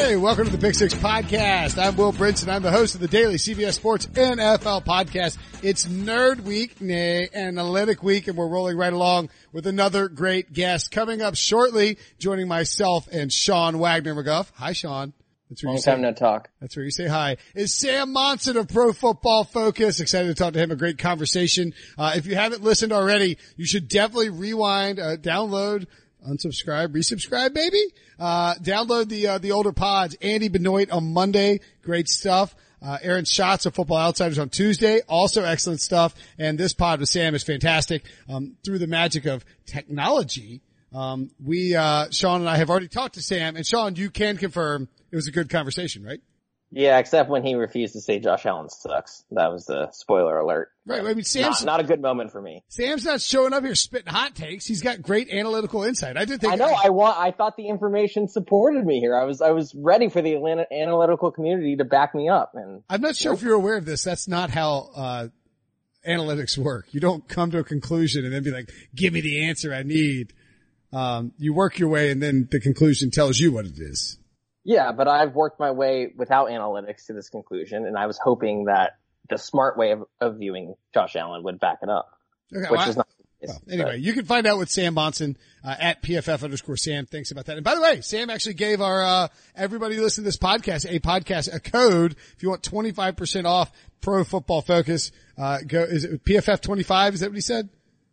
Hey, welcome to the Pick Six Podcast. I'm Will Brinson. I'm the host of the daily CBS Sports NFL podcast. It's Nerd Week, nay, Analytic Week, and we're rolling right along with another great guest. Coming up shortly, joining myself and Sean Wagner McGuff. Hi, Sean. That's where Long time no talk. That's where you say hi. Is Sam Monson of Pro Football Focus. Excited to talk to him. A great conversation. If you haven't listened already, you should definitely rewind, download, unsubscribe, resubscribe, maybe. Download the older pods. Andy Benoit on Monday. Great stuff. Aaron Schatz of Football Outsiders on Tuesday. Also excellent stuff. And this pod with Sam is fantastic. Through the magic of technology, Sean and I have already talked to Sam, and Sean, you can confirm it was a good conversation, right? Yeah, except when he refused to say Josh Allen sucks. That was the spoiler alert. Right. I mean, Sam's not a good moment for me. Sam's not showing up here spitting hot takes. He's got great analytical insight. I know. I thought the information supported me here. I was ready for the analytical community to back me up. And I'm not sure if you're aware of this. That's not how analytics work. You don't come to a conclusion and then be like, "Give me the answer I need." You work your way, and then the conclusion tells you what it is. Yeah, but I've worked my way without analytics to this conclusion, and I was hoping that the smart way of viewing Josh Allen would back it up, which is not. Anyway, you can find out what Sam Monson, at PFF_Sam thinks about that. And by the way, Sam actually gave our, everybody who listens to this podcast, a code. If you want 25% off Pro Football Focus, is it PFF 25? Is that what he said?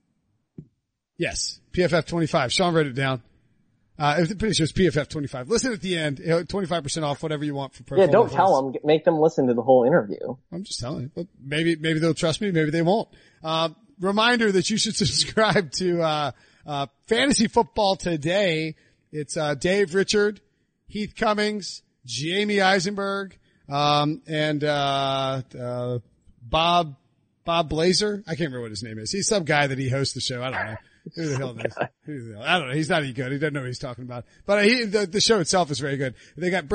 Yes, PFF 25. Sean wrote it down. I'm pretty sure it's PFF 25. Listen at the end. 25% off whatever you want for Pro Football. Yeah, don't tell them. Make them listen to the whole interview. I'm just telling you. Maybe they'll trust me. Maybe they won't. Reminder that you should subscribe to, Fantasy Football Today. It's, Dave Richard, Heath Cummings, Jamie Eisenberg, and Bob Blazer. I can't remember what his name is. He's some guy that he hosts the show. I don't know. Who the hell knows? I don't know. He's not any good. He doesn't know what he's talking about. But the show itself is very good. They got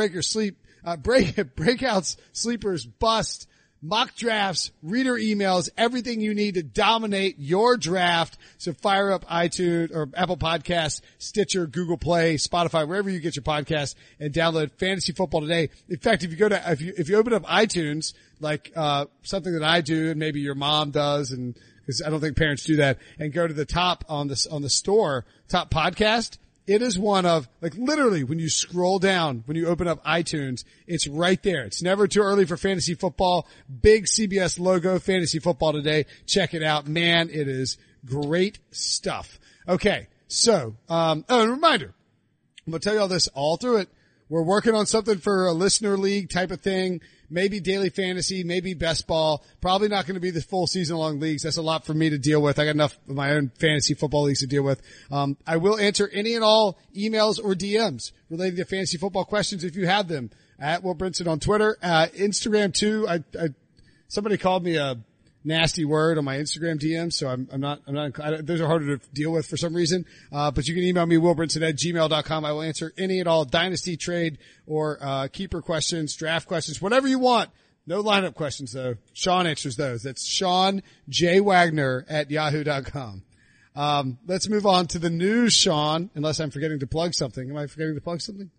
breakouts, sleepers, bust, mock drafts, reader emails, everything you need to dominate your draft. So fire up iTunes or Apple Podcasts, Stitcher, Google Play, Spotify, wherever you get your podcasts, and download Fantasy Football Today. In fact, if you open up iTunes, like, something that I do and maybe your mom does, and because I don't think parents do that, and go to the top on the store, top podcast, it is one of, like, literally when you scroll down, when you open up iTunes, it's right there. It's never too early for fantasy football. Big CBS logo, Fantasy Football Today. Check it out. Man, it is great stuff. Okay. So, a reminder. I'm going to tell you all this all through it. We're working on something for a listener league type of thing. Maybe daily fantasy, maybe best ball. Probably not going to be the full season long leagues. That's a lot for me to deal with. I got enough of my own fantasy football leagues to deal with. I will answer any and all emails or DMs related to fantasy football questions if you have them. At Will Brinson on Twitter, Instagram too. Somebody called me a nasty word on my Instagram DM, so I'm not, those are harder to deal with for some reason. But you can email me, willbrinson@gmail.com. I will answer any and all dynasty, trade, or, keeper questions, draft questions, whatever you want. No lineup questions though. Sean answers those. That's Sean J. Wagner at yahoo.com. Let's move on to the news, Sean, unless I'm forgetting to plug something. Am I forgetting to plug something?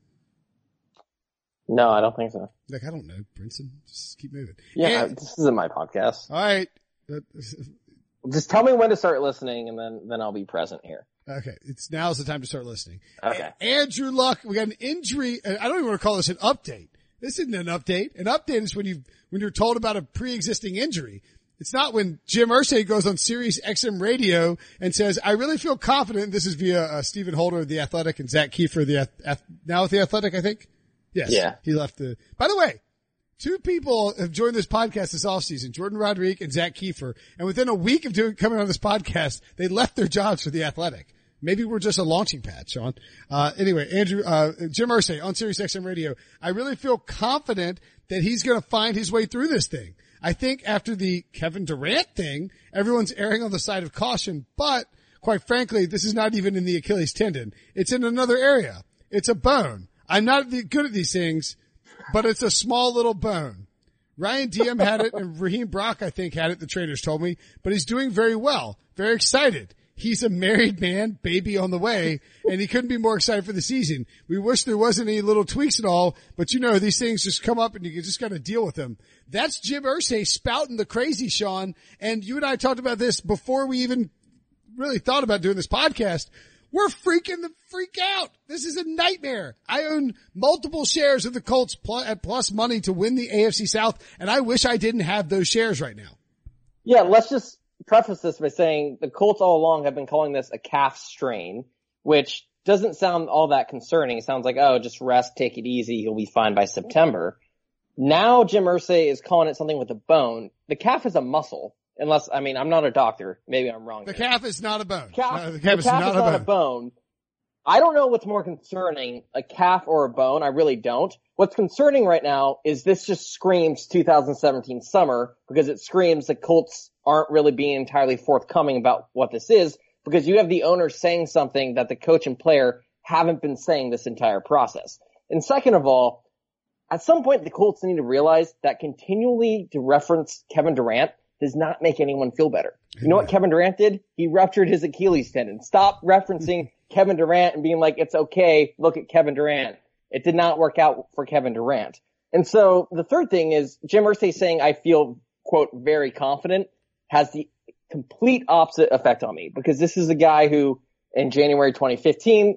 No, I don't think so. Like, I don't know, Brinson. Just keep moving. Yeah, this isn't my podcast. All right. Just tell me when to start listening, and then I'll be present here. Okay. Now's the time to start listening. Okay. Andrew Luck, we got an injury. I don't even want to call this an update. This isn't an update. An update is when you're told about a pre-existing injury. It's not when Jim Irsay goes on Sirius XM radio and says, I really feel confident. This is via Stephen Holder of The Athletic and Zach Kiefer, now with The Athletic, I think. Yes. Yeah. He left by the way, two people have joined this podcast this offseason, Jordan Rodriguez and Zach Kiefer. And within a week of coming on this podcast, they left their jobs for The Athletic. Maybe we're just a launching pad, Sean. Anyway, Jim Irsay on Sirius XM radio. I really feel confident that he's going to find his way through this thing. I think after the Kevin Durant thing, everyone's erring on the side of caution, but quite frankly, this is not even in the Achilles tendon. It's in another area. It's a bone. I'm not good at these things, but it's a small little bone. Ryan Diem had it, and Raheem Brock, I think, had it, the trainers told me, but he's doing very well. Very excited. he's a married man, baby on the way, and he couldn't be more excited for the season. We wish there wasn't any little tweaks at all, but these things just come up and you just got to deal with them. That's Jim Irsay spouting the crazy, Sean. And you and I talked about this before we even really thought about doing this podcast. We're freaking the freak out. This is a nightmare. I own multiple shares of the Colts at plus money to win the AFC South, and I wish I didn't have those shares right now. Yeah, let's just preface this by saying the Colts all along have been calling this a calf strain, which doesn't sound all that concerning. It sounds like, oh, just rest, take it easy, he'll be fine by September. Now Jim Irsay is calling it something with a bone. The calf is a muscle. Unless, I'm not a doctor. Maybe I'm wrong. The calf is not a bone. The calf is not a bone. I don't know what's more concerning, a calf or a bone. I really don't. What's concerning right now is this just screams 2017 summer, because it screams the Colts aren't really being entirely forthcoming about what this is, because you have the owner saying something that the coach and player haven't been saying this entire process. And second of all, at some point the Colts need to realize that continually to reference Kevin Durant does not make anyone feel better. You know what Kevin Durant did? He ruptured his Achilles tendon. Stop referencing Kevin Durant and being like, it's okay, look at Kevin Durant. It did not work out for Kevin Durant. And so the third thing is Jim Irsay saying, I feel, quote, very confident, has the complete opposite effect on me, because this is a guy who in January 2017,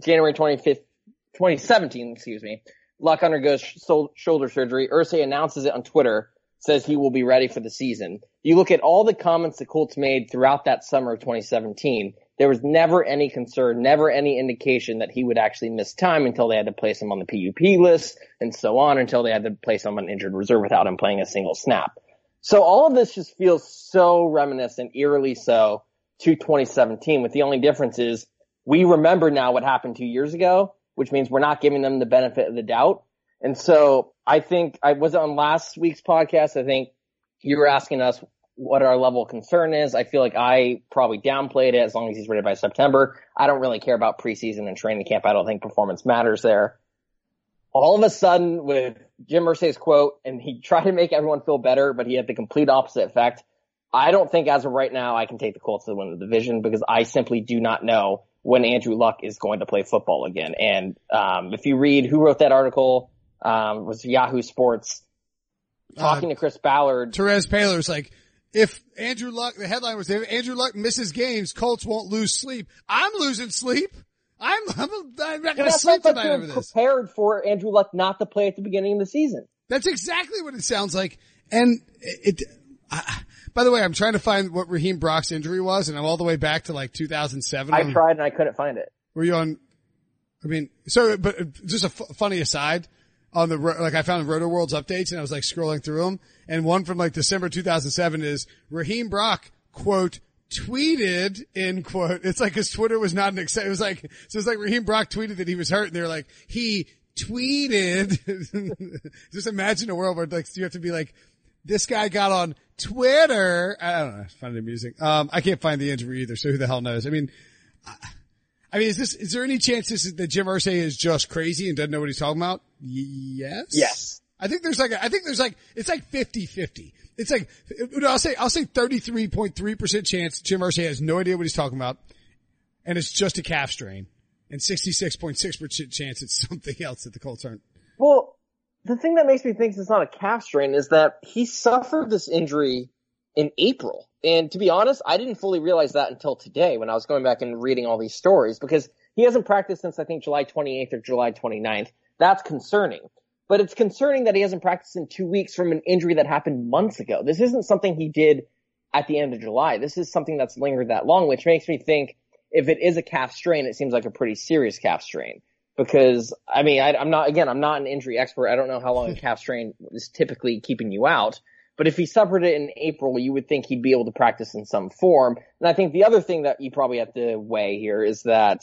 Luck undergoes shoulder surgery. Irsay announces it on Twitter, says he will be ready for the season. You look at all the comments the Colts made throughout that summer of 2017, there was never any concern, never any indication that he would actually miss time until they had to place him on the PUP list and so on, until they had to place him on injured reserve without him playing a single snap. So all of this just feels so reminiscent, eerily so, to 2017, with the only difference is we remember now what happened 2 years ago, which means we're not giving them the benefit of the doubt. And so I think I was on last week's podcast. I think you were asking us what our level of concern is. I feel like I probably downplayed it. As long as he's ready by September, I don't really care about preseason and training camp. I don't think performance matters there. All of a sudden with Jim Irsay's quote, and he tried to make everyone feel better, but he had the complete opposite effect. I don't think as of right now I can take the Colts to win the division, because I simply do not know when Andrew Luck is going to play football again. And if you read who wrote that article, was Yahoo Sports talking to Chris Ballard. Therese Paylor's like, if Andrew Luck, the headline was, if Andrew Luck misses games, Colts won't lose sleep. I'm losing sleep. I'm not going to sleep tonight over this. Prepared for Andrew Luck not to play at the beginning of the season. That's exactly what it sounds like. And by the way, I'm trying to find what Raheem Brock's injury was, and I'm all the way back to like 2007. I tried and I couldn't find it. Were you on? But just a funny aside. I found Roto World's updates and I was like scrolling through them, and one from like December 2007 is Raheem Brock, quote, tweeted, end quote. It's like his Twitter was not it was like Raheem Brock tweeted that he was hurt, and they're like, he tweeted. Just imagine a world where like you have to be like, this guy got on Twitter. I don't know. I find it amusing. I can't find the injury either, so who the hell knows? I mean, is there any chance that Jim Irsay is just crazy and doesn't know what he's talking about? Yes. Yes. I think it's like 50-50. It's like, I'll say 33.3% chance Jim Irsay has no idea what he's talking about, and it's just a calf strain, and 66.6% chance it's something else that the Colts aren't. Well, the thing that makes me think it's not a calf strain is that he suffered this injury in April. And to be honest, I didn't fully realize that until today when I was going back and reading all these stories, because he hasn't practiced since I think July 28th or July 29th. That's concerning. But it's concerning that he hasn't practiced in 2 weeks from an injury that happened months ago. This isn't something he did at the end of July. This is something that's lingered that long, which makes me think if it is a calf strain, it seems like a pretty serious calf strain. Because, I'm not an injury expert. I don't know how long a calf strain is typically keeping you out. But if he suffered it in April, you would think he'd be able to practice in some form. And I think the other thing that you probably have to weigh here is that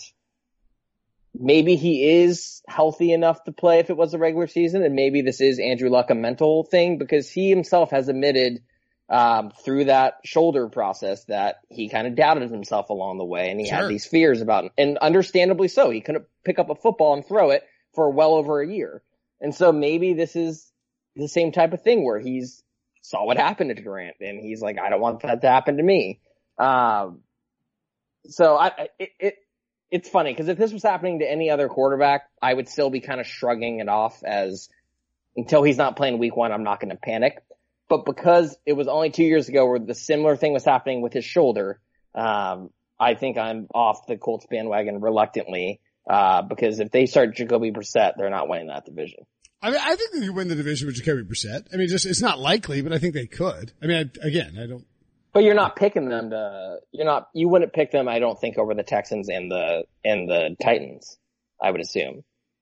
maybe he is healthy enough to play if it was a regular season, and maybe this is Andrew Luck a mental thing, because he himself has admitted through that shoulder process that he kind of doubted himself along the way, and he had these fears about it. And understandably so. He couldn't pick up a football and throw it for well over a year. And so maybe this is the same type of thing where he's saw what happened to Durant, and he's like, I don't want that to happen to me. So it's funny because if this was happening to any other quarterback, I would still be kind of shrugging it off as until he's not playing week 1, I'm not going to panic. But because it was only 2 years ago where the similar thing was happening with his shoulder, I think I'm off the Colts bandwagon reluctantly, because if they start Jacoby Brissett, they're not winning that division. I mean, I think they could win the division with Jacoby Brissett. I mean, it's not likely, but I think they could. I mean, I don't. But you're not picking them you wouldn't pick them, I don't think, over the Texans and the Titans, I would assume.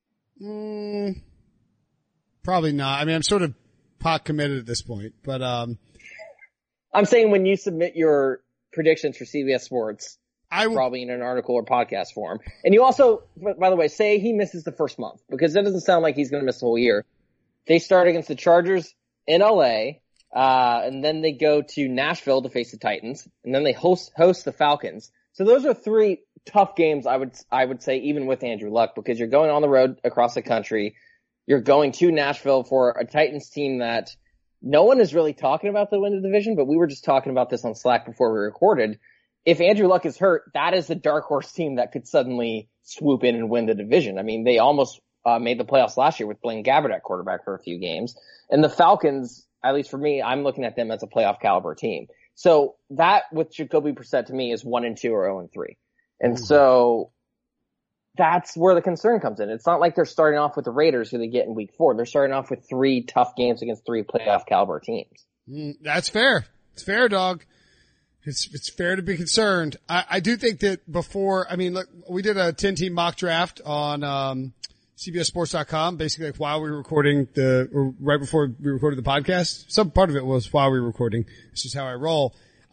Probably not. I mean, I'm sort of pot committed at this point, but, I'm saying when you submit your predictions for CBS Sports, I will probably in an article or podcast form. And you also, by the way, say he misses the first month, because that doesn't sound like he's going to miss the whole year. They start against the Chargers in LA, and then they go to Nashville to face the Titans, and then they host the Falcons. So those are 3 tough games, I would say, even with Andrew Luck, because you're going on the road across the country. You're going to Nashville for a Titans team that no one is really talking about to win the division, but we were just talking about this on Slack before we recorded. If Andrew Luck is hurt, that is the dark horse team that could suddenly swoop in and win the division. I mean, they almost made the playoffs last year with Blaine Gabbert at quarterback for a few games. And the Falcons, at least for me, I'm looking at them as a playoff caliber team. So that with Jacoby Brissett to me is 1-2 or 0-3. And so that's where the concern comes in. It's not like they're starting off with the Raiders who they get in week 4. They're starting off with 3 tough games against 3 playoff caliber teams. That's fair. It's fair, dog. It's fair to be concerned. I do think that before, I mean, look, we did a 10-team mock draft on, CBSSports.com, basically like while we were recording or right before we recorded the podcast. Some part of it was while we were recording. It's just how I roll.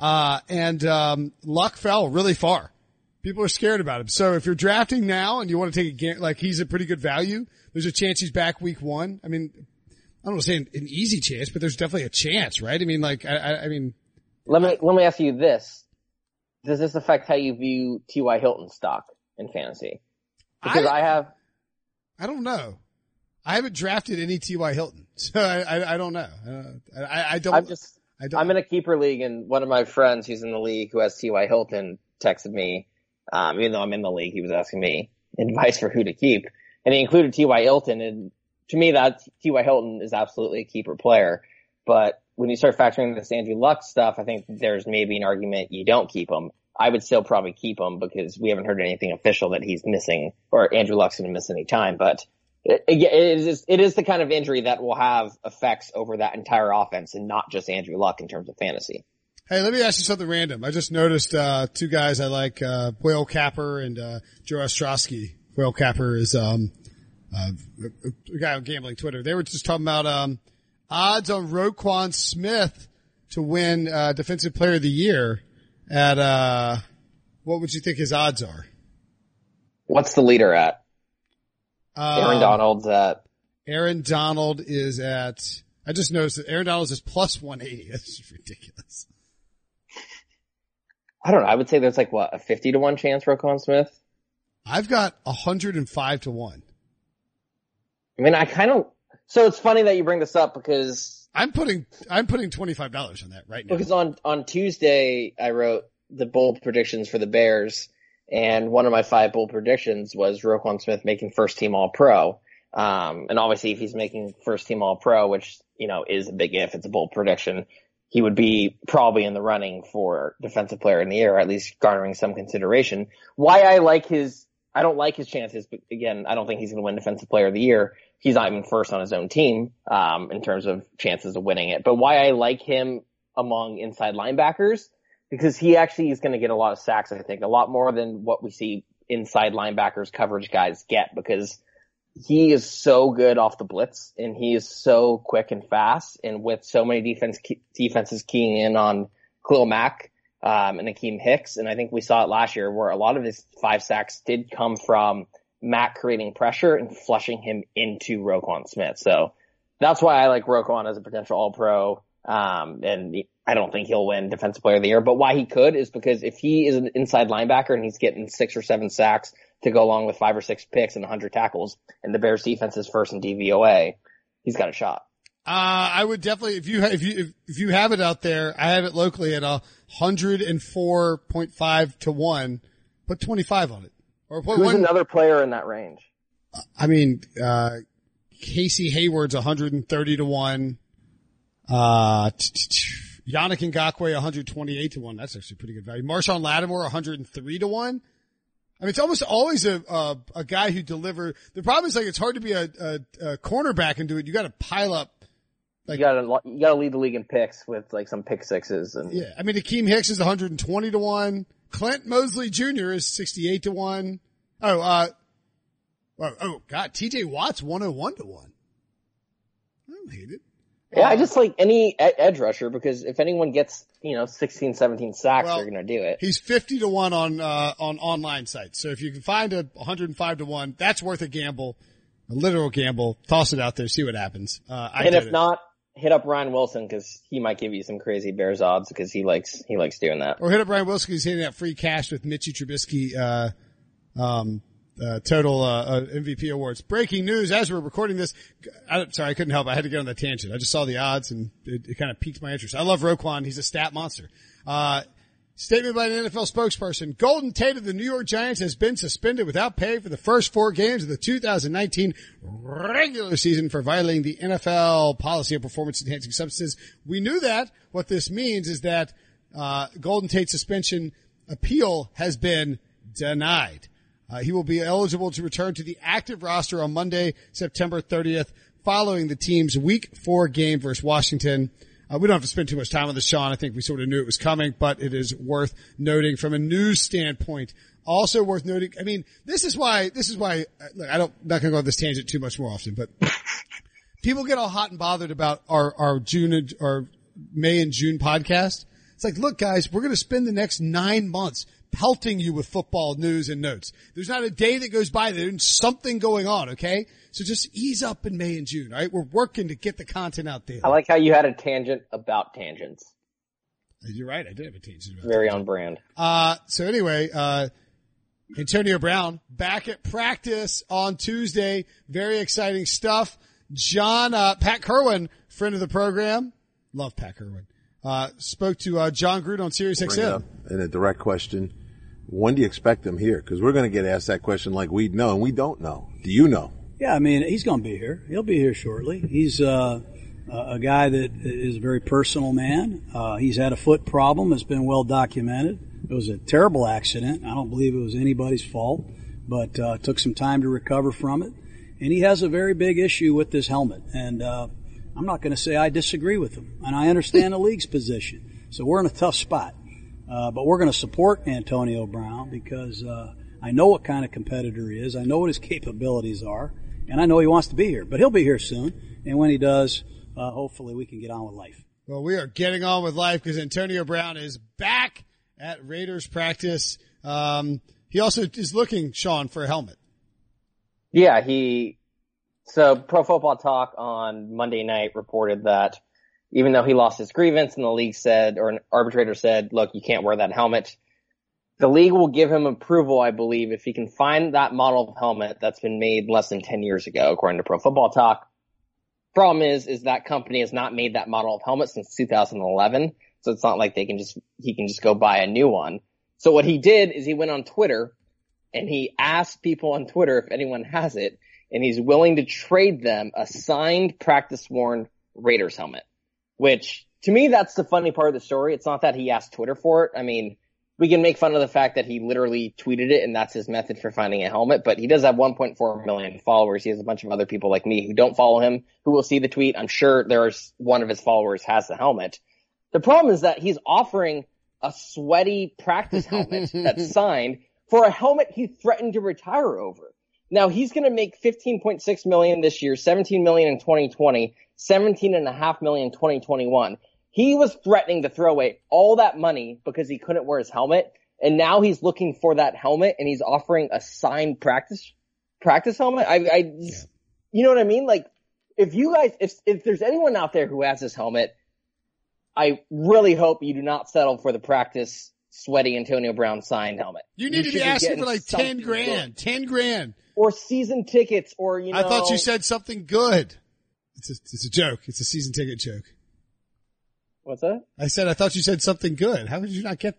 Luck fell really far. People are scared about him. So if you're drafting now and you want to take like he's a pretty good value, there's a chance he's back week 1. I mean, I don't want to say an easy chance, but there's definitely a chance, right? I mean, like, I mean. Let me ask you this. Does this affect how you view T.Y. Hilton stock in fantasy? Because I don't know. I haven't drafted any T.Y. Hilton, so I don't know. I don't. I'm in a keeper league, and one of my friends who's in the league who has T.Y. Hilton texted me. Even though I'm in the league, he was asking me advice for who to keep, and he included T.Y. Hilton. And to me, that T.Y. Hilton is absolutely a keeper player. But when you start factoring this Andrew Luck stuff, I think there's maybe an argument you don't keep him. I would still probably keep him because we haven't heard anything official that he's missing or Andrew Luck's going to miss any time. But it is the kind of injury that will have effects over that entire offense and not just Andrew Luck in terms of fantasy. Hey, let me ask you something random. I just noticed 2 guys I like, Whale Capper and Joe Ostrowski. Whale Capper is a guy on Gambling Twitter. They were just talking about odds on Roquan Smith to win Defensive Player of the Year at what would you think his odds are? What's the leader at? Aaron Donald's at. Aaron Donald is at. I just noticed that Aaron Donald is plus 180. That's just ridiculous. I don't know. I would say there's like a 50-1 chance for Roquan Smith. I've got 105-1. I mean, so it's funny that you bring this up because I'm putting $25 on that right now. Because on Tuesday I wrote the bold predictions for the Bears, and one of my 5 bold predictions was Roquan Smith making first team All-Pro. And obviously if he's making first team All-Pro, which, is a big if, it's a bold prediction, he would be probably in the running for Defensive Player in the Year, or at least garnering some consideration. Why I don't like his chances, but again, I don't think he's going to win Defensive Player of the Year. He's not even first on his own team, in terms of chances of winning it. But why I like him among inside linebackers, because he actually is going to get a lot of sacks, I think, a lot more than what we see inside linebackers coverage guys get, because he is so good off the blitz and he is so quick and fast, and with so many defenses keying in on Khalil Mack, and Akeem Hicks. And I think we saw it last year where a lot of his 5 sacks did come from Mack creating pressure and flushing him into Roquan Smith. So that's why I like Roquan as a potential All-Pro. And I don't think he'll win Defensive Player of the Year, but why he could is because if he is an inside linebacker and he's getting 6 or 7 sacks to go along with 5 or 6 picks and 100 tackles, and the Bears defense is first in DVOA, he's got a shot. I would definitely, if you have it out there, I have it locally at 104.5-1 Put 25 on it. Or put Who's another player in that range? I mean, Casey Hayward's 130 to 1. Yannick Ngakoue 128 to 1. That's actually pretty good value. Marshawn Lattimore 103 to 1. I mean, it's almost always a guy who deliver. The problem is like it's hard to be a cornerback and do it. You got to pile up. Like, you gotta lead the league in picks with like some pick sixes and. Yeah. I mean, Akeem Hicks is 120 to 1. Clint Mosley Jr. is 68 to 1. God, TJ Watt's 101 to 1. I don't hate it. Yeah, I just like any edge rusher because if anyone gets, 16, 17 sacks, they're going to do it. He's 50 to 1 on online sites. So if you can find a 105 to 1, that's worth a gamble, a literal gamble. Toss it out there, see what happens. And if not, hit up Ryan Wilson because he might give you some crazy Bears odds because he likes doing that. Or hit up Ryan Wilson because he's hitting that free cash with Mitchie Trubisky, total MVP awards. Breaking news as we're recording this. Sorry, I couldn't help. I had to get on the tangent. I just saw the odds and it kind of piqued my interest. I love Roquan. He's a stat monster. Statement by an NFL spokesperson. Golden Tate of the New York Giants has been suspended without pay for the first 4 games of the 2019 regular season for violating the NFL policy of performance-enhancing substances. We knew that. What this means is that Golden Tate's suspension appeal has been denied. He will be eligible to return to the active roster on Monday, September 30th, following the team's Week 4 game versus Washington. We don't have to spend too much time on this, Sean. I think we sort of knew it was coming, but it is worth noting from a news standpoint. Also worth noting, I mean, this is why, look, not gonna go on this tangent too much more often, but people get all hot and bothered about our May and June podcast. It's like, look guys, we're gonna spend the next 9 months pelting you with football news and notes. There's not a day that goes by that there's something going on, okay? So just ease up in May and June, all right? We're working to get the content out there. I like how you had a tangent about tangents. You're right, I did have a tangent about Very on brand. So anyway, Antonio Brown back at practice on Tuesday. Very exciting stuff. Pat Kerwin, friend of the program. Love Pat Kerwin. Spoke to John Gruden on Sirius XM. And a direct question. When do you expect him here? Because we're going to get asked that question like we know, and we don't know. Do you know? Yeah, I mean, he's going to be here. He'll be here shortly. He's a guy that is a very personal man. He's had a foot problem. It's been well documented. It was a terrible accident. I don't believe it was anybody's fault, but took some time to recover from it. And he has a very big issue with this helmet. And I'm not going to say I disagree with him. And I understand the league's position. So we're in a tough spot. But we're going to support Antonio Brown because I know what kind of competitor he is. I know what his capabilities are. And I know he wants to be here. But he'll be here soon. And when he does, hopefully we can get on with life. Well, we are getting on with life because Antonio Brown is back at Raiders practice. He also is looking, Sean, for a helmet. Yeah, so Pro Football Talk on Monday night reported that even though he lost his grievance and the league said, or an arbitrator said, look, you can't wear that helmet, the league will give him approval, I believe, if he can find that model of helmet that's been made less than 10 years ago, according to Pro Football Talk. Problem is that company has not made that model of helmet since 2011. So it's not like he can just go buy a new one. So what he did is he went on Twitter and he asked people on Twitter if anyone has it, and he's willing to trade them a signed practice-worn Raiders helmet, which to me, that's the funny part of the story. It's not that he asked Twitter for it. I mean, we can make fun of the fact that he literally tweeted it and that's his method for finding a helmet, but he does have 1.4 million followers. He has a bunch of other people like me who don't follow him who will see the tweet. I'm sure there's one of his followers has the helmet. The problem is that he's offering a sweaty practice helmet that's signed for a helmet he threatened to retire over. Now he's going to make $15.6 million this year, $17 million in 2020, $17.5 million in 2021. He was threatening to throw away all that money because he couldn't wear his helmet, and now he's looking for that helmet and he's offering a signed practice helmet. You know what I mean? Like, if there's anyone out there who has this helmet, I really hope you do not settle for the practice sweaty Antonio Brown signed helmet. You need to be asking for like 10 grand, 10 grand. Or season tickets, or, I thought you said something good. It's a joke. It's a season ticket joke. What's that? I said, I thought you said something good. How did you not get that?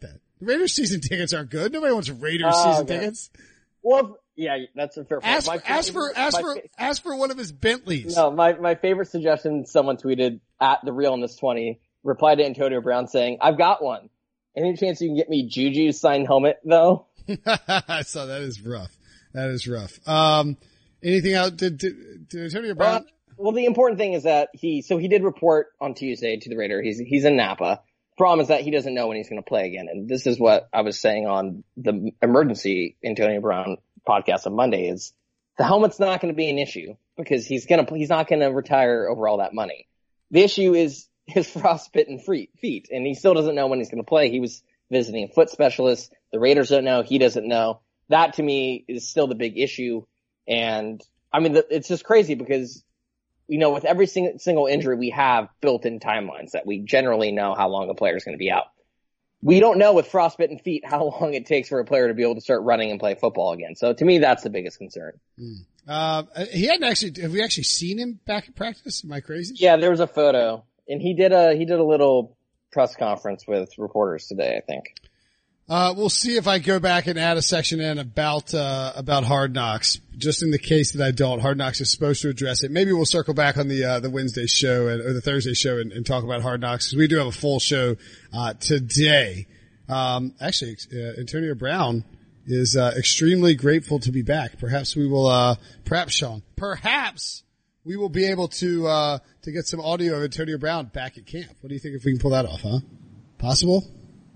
Raiders season tickets aren't good. Nobody wants Raiders season tickets. Well, yeah, that's a fair point. Ask for one of his Bentleys. No, my favorite suggestion, someone tweeted at the Realness 20, replied to Antonio Brown saying, "I've got one. Any chance you can get me Juju's signed helmet though?" I saw that is rough. That is rough. Anything else? Did Antonio Brown? Well, the important thing is that he did report on Tuesday to the Raider. He's in Napa. Problem is that he doesn't know when he's going to play again. And this is what I was saying on the emergency Antonio Brown podcast on Monday is the helmet's not going to be an issue because he's not going to retire over all that money. The issue is his frostbitten feet, and he still doesn't know when he's going to play. He was visiting a foot specialist. The Raiders don't know. He doesn't know. That to me is still the big issue. And I mean, it's just crazy because, you know, with every single injury we have built-in timelines that we generally know how long a player is going to be out. We don't know with frostbitten feet how long it takes for a player to be able to start running and play football again. So to me, that's the biggest concern. He hadn't actually, have we actually seen him back at practice? Am I crazy? Yeah, there was a photo and he did a little press conference with reporters today, I think. We'll see if I go back and add a section in about Hard Knocks. Just in the case that I don't, Hard Knocks is supposed to address it. Maybe we'll circle back on the Wednesday show or the Thursday show and talk about Hard Knocks because we do have a full show, today. Actually, Antonio Brown is, extremely grateful to be back. Perhaps we will, Sean, we will be able to get some audio of Antonio Brown back at camp. What do you think if we can pull that off, huh? Possible?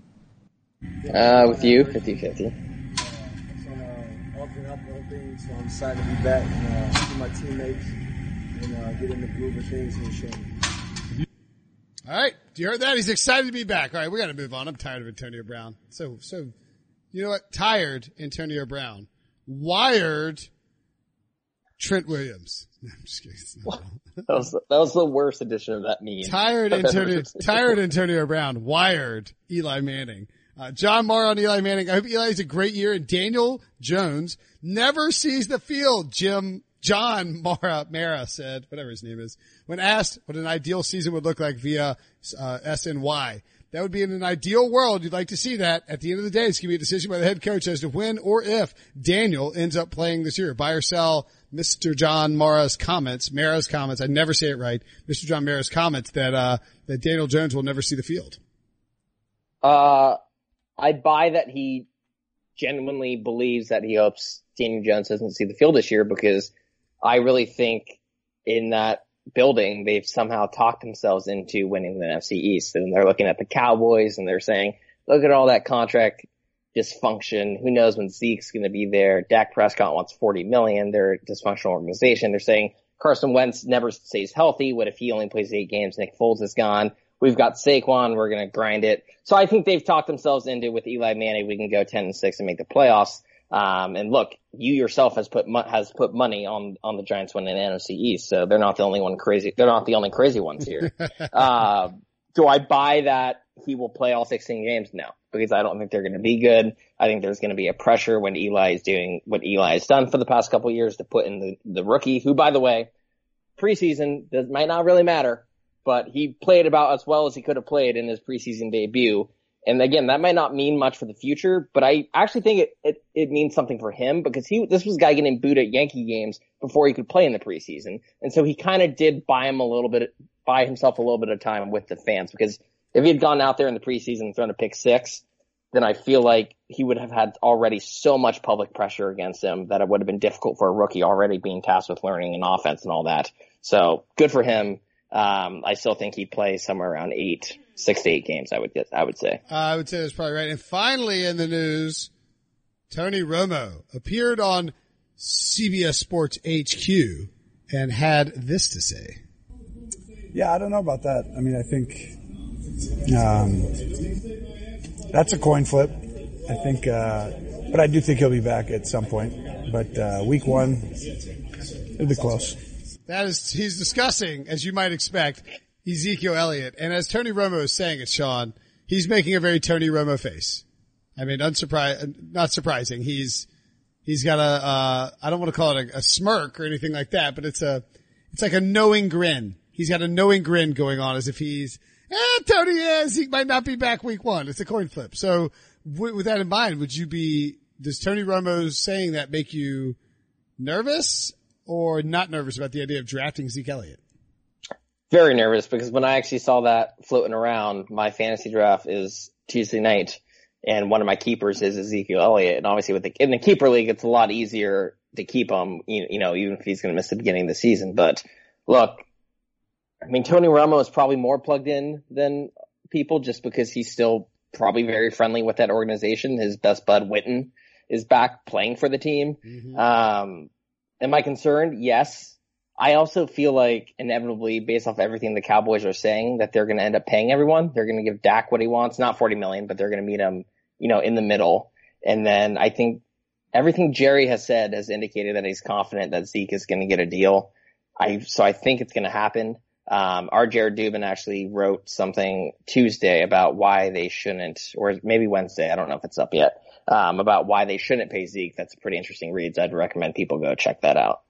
With you, 50-50. So I'm excited to be back and see my teammates and get in the groove of things and show them. All right. You heard that? He's excited to be back. All right. We got to move on. I'm tired of Antonio Brown. So, you know what? Tired Antonio Brown. Wired Trent Williams. No, I'm just kidding. That was the worst edition of that meme. Tired Antonio Brown. Wired Eli Manning. John Mara on Eli Manning. I hope Eli has a great year. And Daniel Jones never sees the field. John Mara said, whatever his name is, when asked what an ideal season would look like via SNY. That would be in an ideal world. You'd like to see that. At the end of the day, it's going to be a decision by the head coach as to when or if Daniel ends up playing this year. Buy or sell Mr. John Mara's comments. I never say it right. Mr. John Mara's comments that Daniel Jones will never see the field. I buy that he genuinely believes that he hopes Daniel Jones doesn't see the field this year because I really think in that building they've somehow talked themselves into winning the NFC East. And they're looking at the Cowboys and they're saying, look at all that contract dysfunction. Who knows when Zeke's going to be there? Dak Prescott wants $40 million. They're a dysfunctional organization. They're saying Carson Wentz never stays healthy. What if he only plays 8 games? Nick Foles is gone. We've got Saquon. We're going to grind it. So I think they've talked themselves into with Eli Manning. We can go 10-6 and make the playoffs. And look, you yourself has put money on the Giants winning the NFC East. So they're not the only crazy ones here. Do I buy that he will play all 16 games? No, because I don't think they're going to be good. I think there's going to be a pressure when Eli is doing what Eli has done for the past couple of years to put in the rookie, who, by the way, preseason might not really matter. But he played about as well as he could have played in his preseason debut. And again, that might not mean much for the future, but I actually think it means something for him because this was a guy getting booed at Yankee games before he could play in the preseason. And so he kind of did buy himself a little bit of time with the fans because if he had gone out there in the preseason and thrown a pick 6, then I feel like he would have had already so much public pressure against him that it would have been difficult for a rookie already being tasked with learning an offense and all that. So good for him. I still think he plays somewhere around 6 to 8 games. I would say. I would say that's probably right. And finally in the news, Tony Romo appeared on CBS Sports HQ and had this to say. Yeah, I don't know about that. I mean, I think, that's a coin flip. I think, but I do think he'll be back at some point, but, week 1, it'll be close. He's discussing, as you might expect, Ezekiel Elliott. And as Tony Romo is saying it, Sean, he's making a very Tony Romo face. I mean, not surprising. He's got I don't want to call it a smirk or anything like that, but it's like a knowing grin. He's got a knowing grin going on as if Tony is. He might not be back week 1. It's a coin flip. So with that in mind, does Tony Romo saying that make you nervous or not nervous about the idea of drafting Zeke Elliott? Very nervous, because when I actually saw that floating around, my fantasy draft is Tuesday night, and one of my keepers is Ezekiel Elliott. And obviously in the keeper league, it's a lot easier to keep him, even if he's going to miss the beginning of the season. But look, I mean, Tony Romo is probably more plugged in than people, just because he's still probably very friendly with that organization. His best bud Witten is back playing for the team. Mm-hmm. Am I concerned? Yes. I also feel like inevitably, based off everything the Cowboys are saying, that they're going to end up paying everyone. They're going to give Dak what he wants, not $40 million, but they're going to meet him, in the middle. And then I think everything Jerry has said has indicated that he's confident that Zeke is going to get a deal. So I think it's going to happen. Our Jared Dubin actually wrote something Tuesday about why they shouldn't, or maybe Wednesday, I don't know if it's up yet, about why they shouldn't pay Zeke. That's a pretty interesting read. So I'd recommend people go check that out.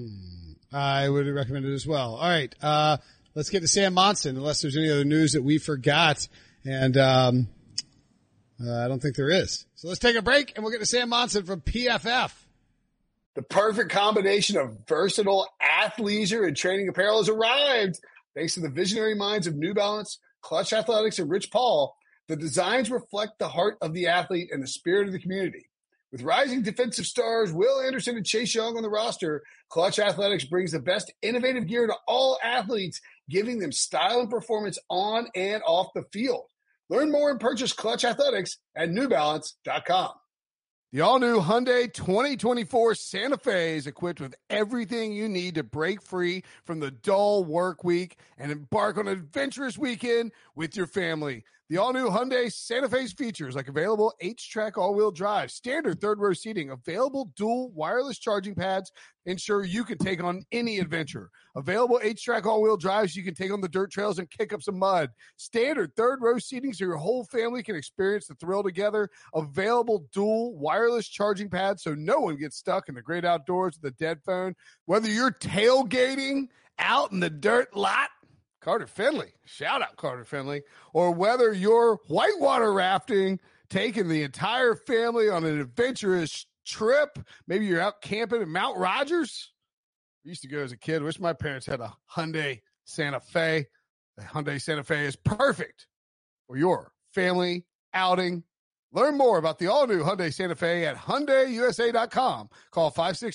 I would recommend it as well. All right. Let's get to Sam Monson, unless there's any other news that we forgot. And, I don't think there is. So let's take a break and we'll get to Sam Monson from PFF. The perfect combination of versatile athleisure and training apparel has arrived. Thanks to the visionary minds of New Balance, Clutch Athletics, and Rich Paul, the designs reflect the heart of the athlete and the spirit of the community. With rising defensive stars Will Anderson and Chase Young on the roster, Clutch Athletics brings the best innovative gear to all athletes, giving them style and performance on and off the field. Learn more and purchase Clutch Athletics at NewBalance.com. The all-new Hyundai 2024 Santa Fe is equipped with everything you need to break free from the dull work week and embark on an adventurous weekend with your family. The all-new Hyundai Santa Fe's features like available H-Track all-wheel drive, standard third-row seating, available dual wireless charging pads, ensure you can take on any adventure. Available H-Track all-wheel drives you can take on the dirt trails and kick up some mud. Standard third-row seating so your whole family can experience the thrill together. Available dual wireless charging pads so no one gets stuck in the great outdoors with a dead phone. Whether you're tailgating out in the dirt lot, Carter Finley, shout out Carter Finley, or whether you're whitewater rafting, taking the entire family on an adventurous trip, maybe you're out camping in Mount Rogers. I used to go as a kid. Wish my parents had a Hyundai Santa Fe. The Hyundai Santa Fe is perfect for your family outing. Learn more about the all-new Hyundai Santa Fe at HyundaiUSA.com. Call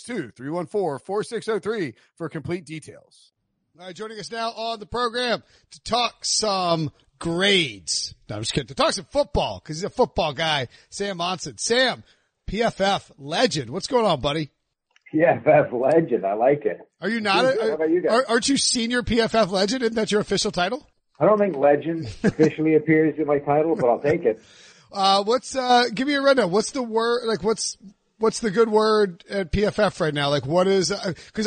562-314-4603 for complete details. All right, joining us now on the program to talk some grades. No, I'm just kidding. To talk some football, because he's a football guy, Sam Monson. Sam, PFF legend. What's going on, buddy? PFF legend. I like it. Are you not? What about you guys? Aren't you senior PFF legend? Isn't that your official title? I don't think legend officially appears in my title, but I'll take it. Give me a rundown. What's the word, like, what's the good word at PFF right now? Like, what is, cause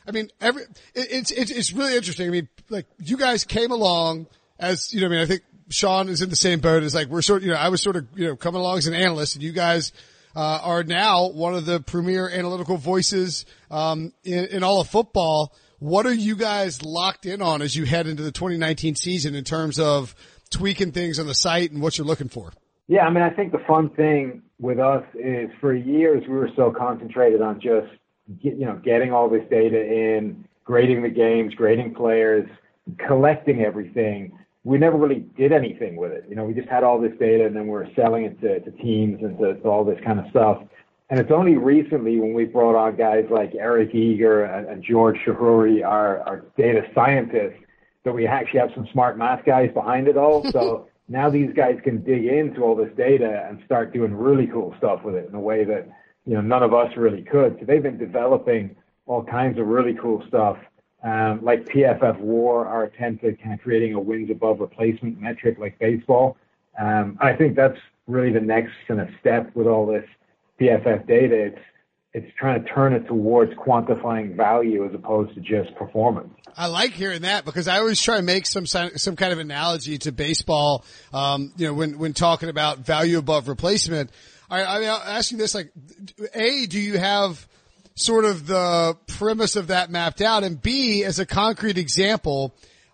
it's really interesting. I mean, like, you guys came along as, I think Sean is in the same boat as, like, we're sort of, I was sort of, coming along as an analyst, and you guys, are now one of the premier analytical voices, in all of football. What are you guys locked in on as you head into the 2019 season in terms of tweaking things on the site and what you're looking for? Yeah, I think the fun thing with us is for years we were so concentrated on just, getting all this data in, grading the games, grading players, collecting everything. We never really did anything with it. We just had all this data and then we were selling it to teams and to all this kind of stuff. And it's only recently when we brought on guys like Eric Eager and George Shahrouri, our data scientists, that we actually have some smart math guys behind it all. So now these guys can dig into all this data and start doing really cool stuff with it in a way that, none of us really could. So they've been developing all kinds of really cool stuff, like PFF WAR, our attempt at kind of creating a wins above replacement metric like baseball. I think that's really the next kind of step with all this PFF data. It's trying to turn it towards quantifying value as opposed to just performance. I like hearing that because I always try to make some kind of analogy to baseball. When talking about value above replacement, I'll ask you this, like, A, do you have sort of the premise of that mapped out? And B, as a concrete example,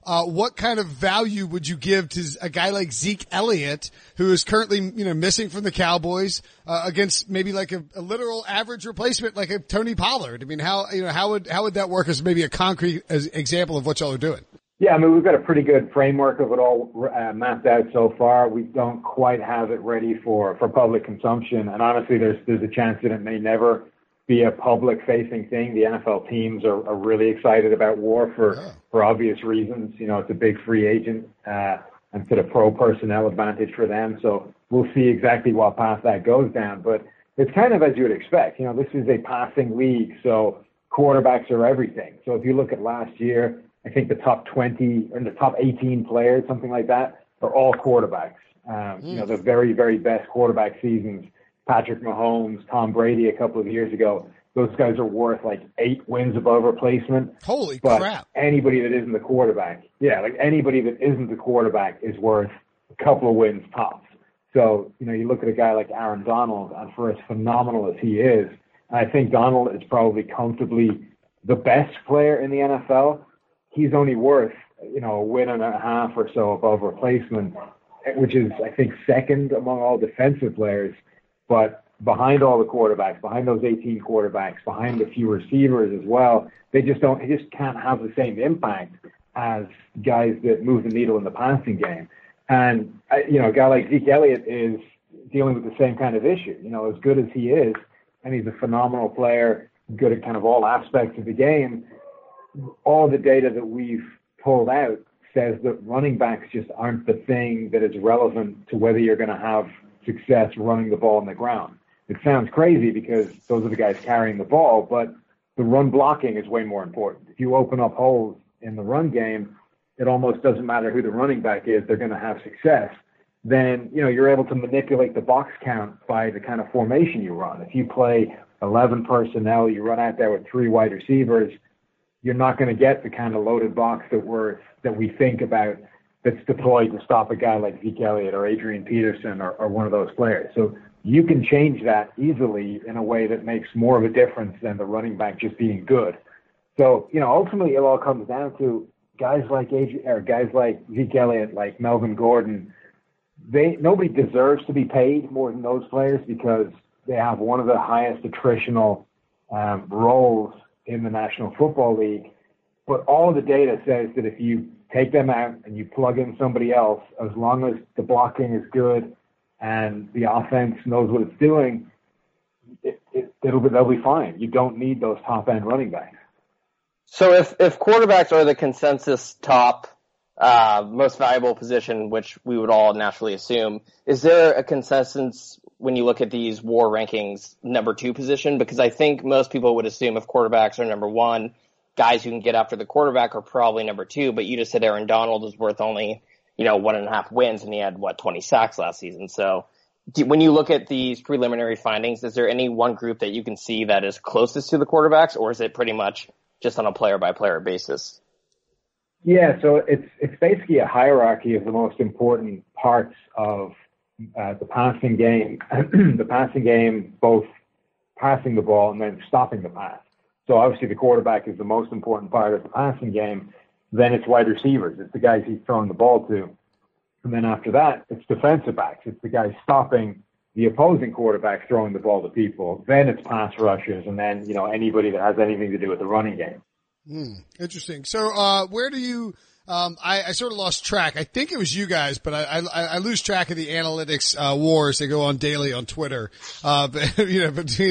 what kind of value would you give to a guy like Zeke Elliott, who is currently, missing from the Cowboys, against maybe like a literal average replacement like a Tony Pollard? I mean, how would that work as maybe a concrete example of what y'all are doing? Yeah, I mean, we've got a pretty good framework of it all mapped out so far. We don't quite have it ready for public consumption. And honestly, there's a chance that it may never be a public-facing thing. The NFL teams are really excited about WAR for obvious reasons. It's a big free agent and sort of pro personnel advantage for them. So we'll see exactly what path that goes down. But it's kind of as you would expect. This is a passing league, so quarterbacks are everything. So if you look at last year, I think the top 20 or the top 18 players, something like that, are all quarterbacks. The very, very best quarterback seasons, Patrick Mahomes, Tom Brady a couple of years ago, those guys are worth like 8 wins above replacement. Holy but crap. Anybody that isn't the quarterback, anybody that isn't the quarterback is worth a couple of wins tops. So, you look at a guy like Aaron Donald, and for as phenomenal as he is, I think Donald is probably comfortably the best player in the NFL. He's only worth, a win and a half or so above replacement, which is, I think, second among all defensive players. But behind all the quarterbacks, behind those 18 quarterbacks, behind a few receivers as well, they just can't have the same impact as guys that move the needle in the passing game. And, a guy like Zeke Elliott is dealing with the same kind of issue. As good as he is, and he's a phenomenal player, good at kind of all aspects of the game, all the data that we've pulled out says that running backs just aren't the thing that is relevant to whether you're going to have success running the ball on the ground. It sounds crazy because those are the guys carrying the ball, but the run blocking is way more important. If you open up holes in the run game, it almost doesn't matter who the running back is, they're going to have success. Then, you're able to manipulate the box count by the kind of formation you run. If you play 11 personnel, you run out there with 3 wide receivers, you're not going to get the kind of loaded box that we think about that's deployed to stop a guy like Zeke Elliott or Adrian Peterson or one of those players. So you can change that easily in a way that makes more of a difference than the running back just being good. So, ultimately it all comes down to guys like Zeke Elliott, like Melvin Gordon. Nobody deserves to be paid more than those players because they have one of the highest attritional roles in the National Football League. But all the data says that if you take them out and you plug in somebody else, as long as the blocking is good and the offense knows what it's doing, they'll be fine. You don't need those top end running backs. So if quarterbacks are the consensus top most valuable position, which we would all naturally assume, is there a consensus when you look at these WAR rankings number 2 position? Because I think most people would assume if quarterbacks are number 1, guys who can get after the quarterback are probably number 2. But you just said Aaron Donald is worth only 1.5 wins, and he had 20 sacks last season. So when you look at these preliminary findings, is there any one group that you can see that is closest to the quarterbacks, or is it pretty much just on a player by player basis? Yeah, so it's basically a hierarchy of the most important parts of the passing game. The passing game, both passing the ball and then stopping the pass. So obviously the quarterback is the most important part of the passing game. Then it's wide receivers. It's the guys he's throwing the ball to. And then after that, it's defensive backs. It's the guys stopping the opposing quarterback throwing the ball to people. Then it's pass rushers, and then, anybody that has anything to do with the running game. Interesting. So, where do you, I sort of lost track. I think it was you guys, but I lose track of the analytics, wars. They go on daily on Twitter. Between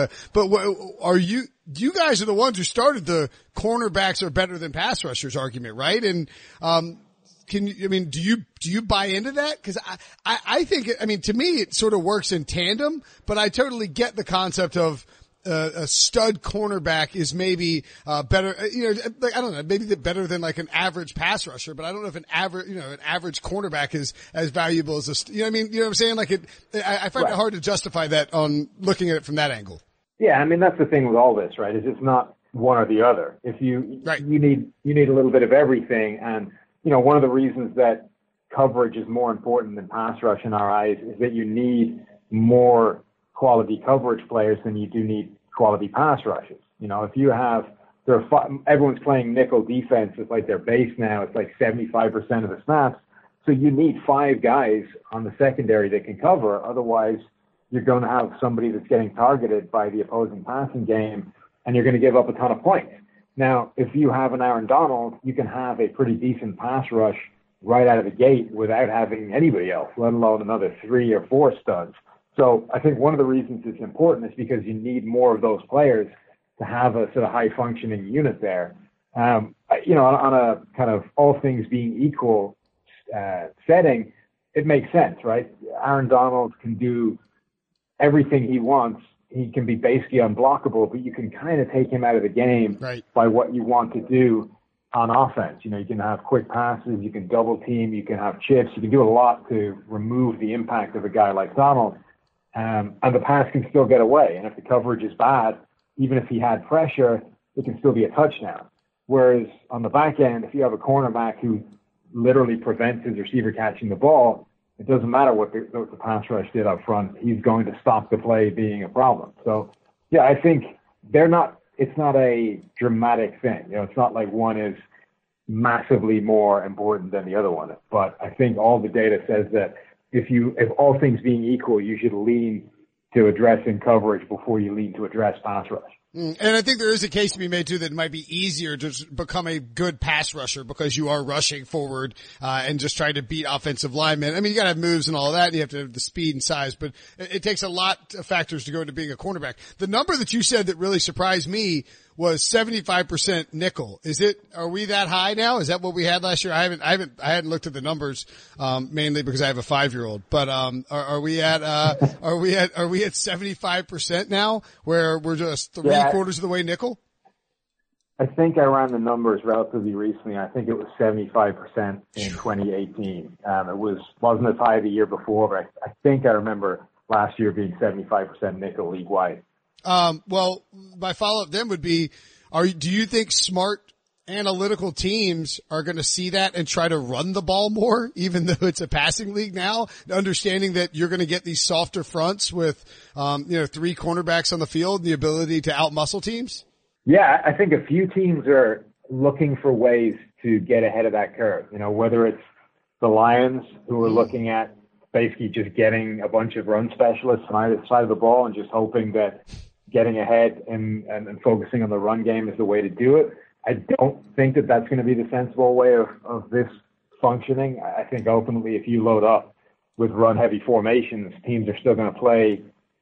you guys are the ones who started the cornerbacks are better than pass rushers argument, right? And, do you buy into that? Cause I think, to me, it sort of works in tandem, but I totally get the concept of, a stud cornerback is maybe, better, I don't know, maybe better than like an average pass rusher, but I don't know if an average cornerback is as valuable as you know what I'm saying? Like I find it hard to justify that on looking at it from that angle. Yeah. That's the thing with all this, right? Is it's not one or the other. If you need a little bit of everything. And, one of the reasons that coverage is more important than pass rush in our eyes is that you need more quality coverage players than you do need quality pass rushes. If you have everyone's playing nickel defense. It's like their base now. It's like 75% of the snaps. So you need 5 guys on the secondary that can cover. Otherwise, you're going to have somebody that's getting targeted by the opposing passing game, and you're going to give up a ton of points. Now, if you have an Aaron Donald, you can have a pretty decent pass rush right out of the gate without having anybody else, let alone another 3 or 4 studs. So I think one of the reasons it's important is because you need more of those players to have a sort of high-functioning unit there. On a kind of all things being equal setting, it makes sense, right? Aaron Donald can do everything he wants. He can be basically unblockable, but you can kind of take him out of the game by what you want to do on offense. You can have quick passes, you can double team, you can have chips, you can do a lot to remove the impact of a guy like Donald. And the pass can still get away. And if the coverage is bad, even if he had pressure, it can still be a touchdown. Whereas on the back end, if you have a cornerback who literally prevents his receiver catching the ball, it doesn't matter what the pass rush did up front. He's going to stop the play being a problem. So, yeah, I think it's not a dramatic thing. It's not like one is massively more important than the other one. But I think all the data says that if all things being equal, you should lean to addressing coverage before you lean to address pass rush. And I think there is a case to be made too that it might be easier to become a good pass rusher because you are rushing forward, and just trying to beat offensive linemen. I mean, you gotta have moves and all of that, and you have to have the speed and size, but it takes a lot of factors to go into being a cornerback. The number that you said that really surprised me was 75% nickel. Are we that high now? Is that what we had last year? I hadn't looked at the numbers, mainly because I have a 5-year-old, but, are we at 75% now where we're just three-quarters of the way nickel? I think I ran the numbers relatively recently. I think it was 75% in 2018. It wasn't as high the year before, but I think I remember last year being 75% nickel league-wide. Well, my follow-up then would be, do you think smart analytical teams are going to see that and try to run the ball more, even though it's a passing league now, understanding that you're going to get these softer fronts with, 3 cornerbacks on the field and the ability to outmuscle teams? Yeah, I think a few teams are looking for ways to get ahead of that curve. Whether it's the Lions, who are looking at basically just getting a bunch of run specialists on either side of the ball and just hoping that getting ahead and focusing on the run game is the way to do it. I don't think that that's going to be the sensible way of this functioning. I think ultimately if you load up with run-heavy formations, teams are still going to play,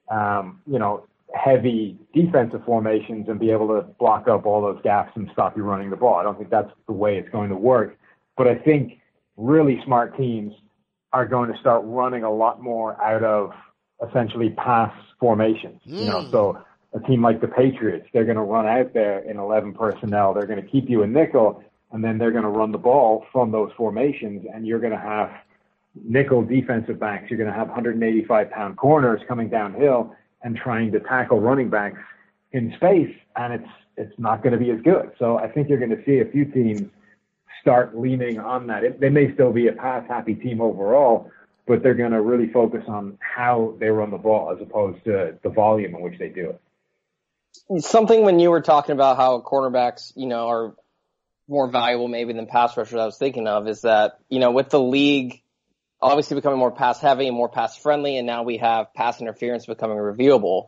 heavy defensive formations and be able to block up all those gaps and stop you running the ball. I don't think that's the way it's going to work. But I think really smart teams are going to start running a lot more out of essentially pass formations. So a team like the Patriots, they're going to run out there in 11 personnel. They're going to keep you in nickel, and then they're going to run the ball from those formations, and you're going to have nickel defensive backs. You're going to have 185-pound corners coming downhill and trying to tackle running backs in space, and it's not going to be as good. So I think you're going to see a few teams start leaning on that. They may still be a pass-happy team overall, but they're going to really focus on how they run the ball as opposed to the volume in which they do it. Something when you were talking about how cornerbacks, are more valuable maybe than pass rushers, I was thinking of is that, with the league obviously becoming more pass heavy and more pass friendly, and now we have pass interference becoming reviewable.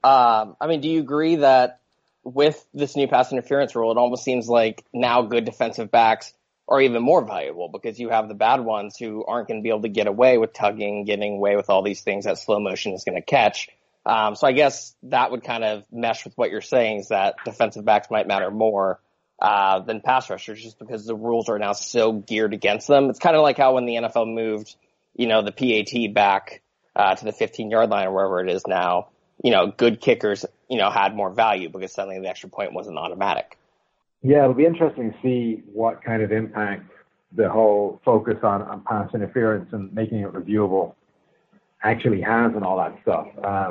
Do you agree that with this new pass interference rule, it almost seems like now good defensive backs are even more valuable because you have the bad ones who aren't going to be able to get away with tugging, getting away with all these things that slow motion is going to catch. So I guess that would kind of mesh with what you're saying is that defensive backs might matter more than pass rushers just because the rules are now so geared against them. It's kind of like how when the NFL moved, the PAT back to the 15-yard line or wherever it is now, good kickers, had more value because suddenly the extra point wasn't automatic. Yeah, it'll be interesting to see what kind of impact the whole focus on pass interference and making it reviewable actually has and all that stuff.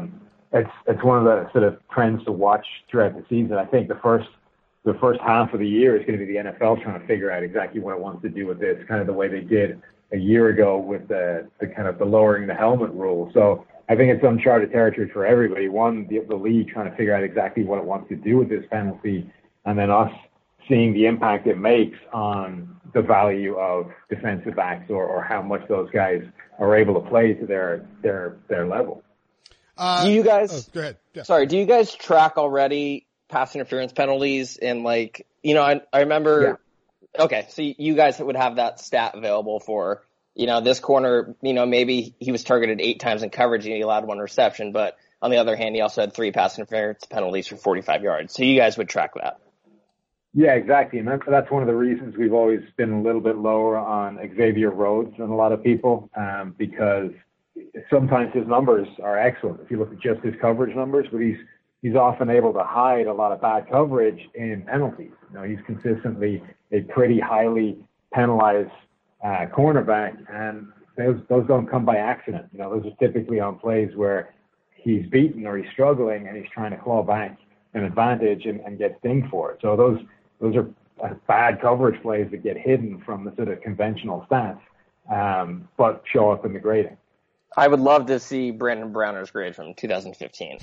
It's one of the sort of trends to watch throughout the season. I think the first half of the year is going to be the NFL trying to figure out exactly what it wants to do with this, kind of the way they did a year ago with the kind of the lowering the helmet rule. So I think it's uncharted territory for everybody. One, the league trying to figure out exactly what it wants to do with this penalty, and then us seeing the impact it makes on the value of defensive backs or how much those guys are able to play to their level. Do you guys, go ahead. Yeah. Sorry, do you guys track already pass interference penalties? And like, I remember, okay, so you guys would have that stat available for, this corner, maybe he was targeted 8 times in coverage and he allowed 1 reception, but on the other hand, he also had 3 pass interference penalties for 45 yards. So you guys would track that. Yeah, exactly. And that's one of the reasons we've always been a little bit lower on Xavier Rhodes than a lot of people, because sometimes his numbers are excellent. If you look at just his coverage numbers, but he's often able to hide a lot of bad coverage in penalties. He's consistently a pretty highly penalized cornerback, and those don't come by accident. Those are typically on plays where he's beaten or he's struggling and he's trying to claw back an advantage and get dinged for it. So those are bad coverage plays that get hidden from the sort of conventional stats, but show up in the grading. I would love to see Brandon Browner's grade from 2015.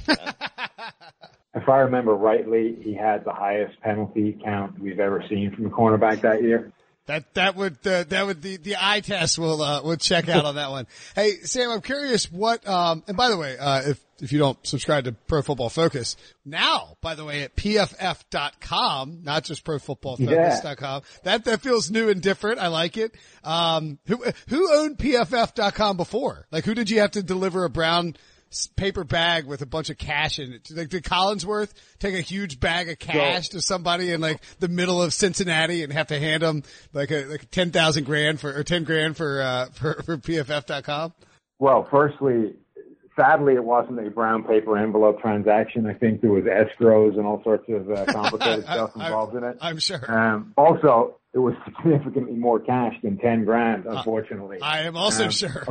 If I remember rightly, he had the highest penalty count we've ever seen from a cornerback that year. That would the eye test will check out on that one. Hey, Sam, I'm curious what, and by the way, if you don't subscribe to Pro Football Focus now, by the way, at PFF.com, not just ProFootballFocus.com, that feels new and different. I like it. Who owned PFF.com before? Like, who did you have to deliver a brown paper bag with a bunch of cash in it? Like, did Collinsworth take a huge bag of cash to somebody in like the middle of Cincinnati and have to hand them like a 10,000 grand or 10 grand for PFF.com? Well, firstly, sadly, it wasn't a brown paper envelope transaction. I think there was escrows and all sorts of complicated stuff involved in it. I'm sure. Also, it was significantly more cash than 10 grand, unfortunately. I am also sure.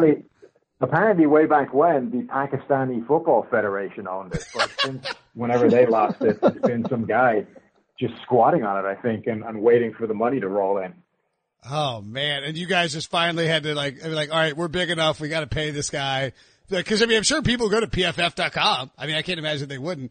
Apparently, way back when, the Pakistani Football Federation owned it. But since whenever they lost it, it's been some guy just squatting on it, I think, and waiting for the money to roll in. Oh, man. And you guys just finally had to like, all right, we're big enough. We got to pay this guy. Because, I'm sure people go to PFF.com. I can't imagine they wouldn't.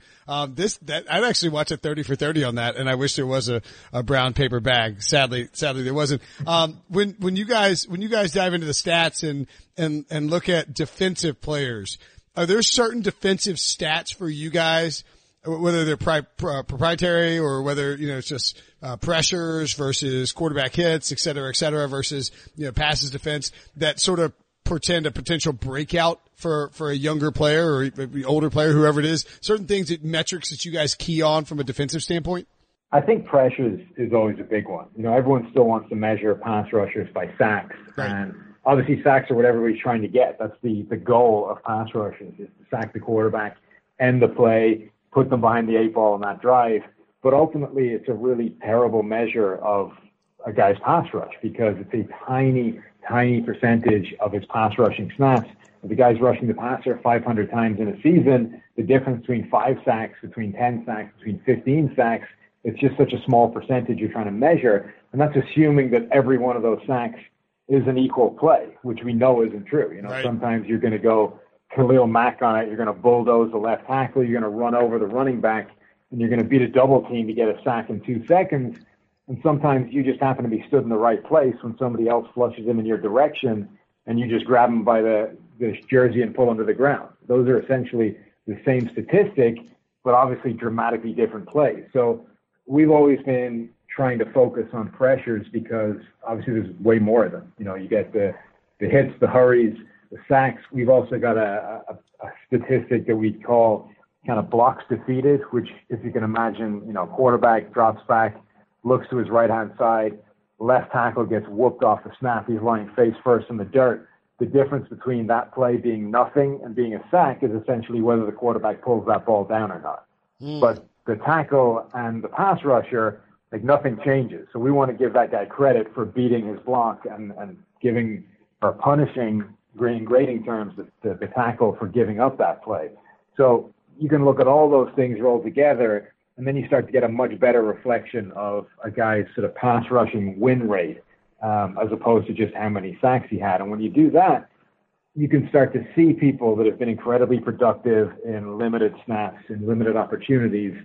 I'd actually watch a 30 for 30 on that, and I wish there was a brown paper bag. Sadly there wasn't. When you guys dive into the stats and look at defensive players, are there certain defensive stats for you guys, whether they're proprietary or whether, it's just, pressures versus quarterback hits, et cetera, versus, passes defense that sort of portend a potential breakout for a younger player or older player, whoever it is? Certain metrics that you guys key on from a defensive standpoint? I think pressures is always a big one. Everyone still wants to measure pass rushers by sacks. Right. And obviously sacks are what everybody's trying to get. That's the goal of pass rushers, is to sack the quarterback, end the play, put them behind the 8 ball on that drive. But ultimately, it's a really terrible measure of a guy's pass rush because it's a tiny percentage of his pass rushing snaps. If the guy's rushing the passer 500 times in a season, the difference between 5 sacks, between 10 sacks, between 15 sacks, it's just such a small percentage you're trying to measure. And that's assuming that every one of those sacks is an equal play, which we know isn't true. Right. Sometimes you're going to go Khalil Mack on it. You're going to bulldoze the left tackle. You're going to run over the running back, and you're going to beat a double team to get a sack in 2 seconds. And sometimes you just happen to be stood in the right place when somebody else flushes him in your direction, and you just grab him by the jersey and pull him to the ground. Those are essentially the same statistic, but obviously dramatically different plays. So we've always been trying to focus on pressures because obviously there's way more of them. You get the hits, the hurries, the sacks. We've also got a statistic that we call kind of blocks defeated, which, if you can imagine, quarterback drops back, looks to his right-hand side, left tackle gets whooped off the snap. He's lying face first in the dirt. The difference between that play being nothing and being a sack is essentially whether the quarterback pulls that ball down or not. But the tackle and the pass rusher, nothing changes. So we want to give that guy credit for beating his block and giving or punishing, in grading terms, the tackle for giving up that play. So you can look at all those things rolled together, and then you start to get a much better reflection of a guy's sort of pass rushing win rate, as opposed to just how many sacks he had. And when you do that, you can start to see people that have been incredibly productive in limited snaps and limited opportunities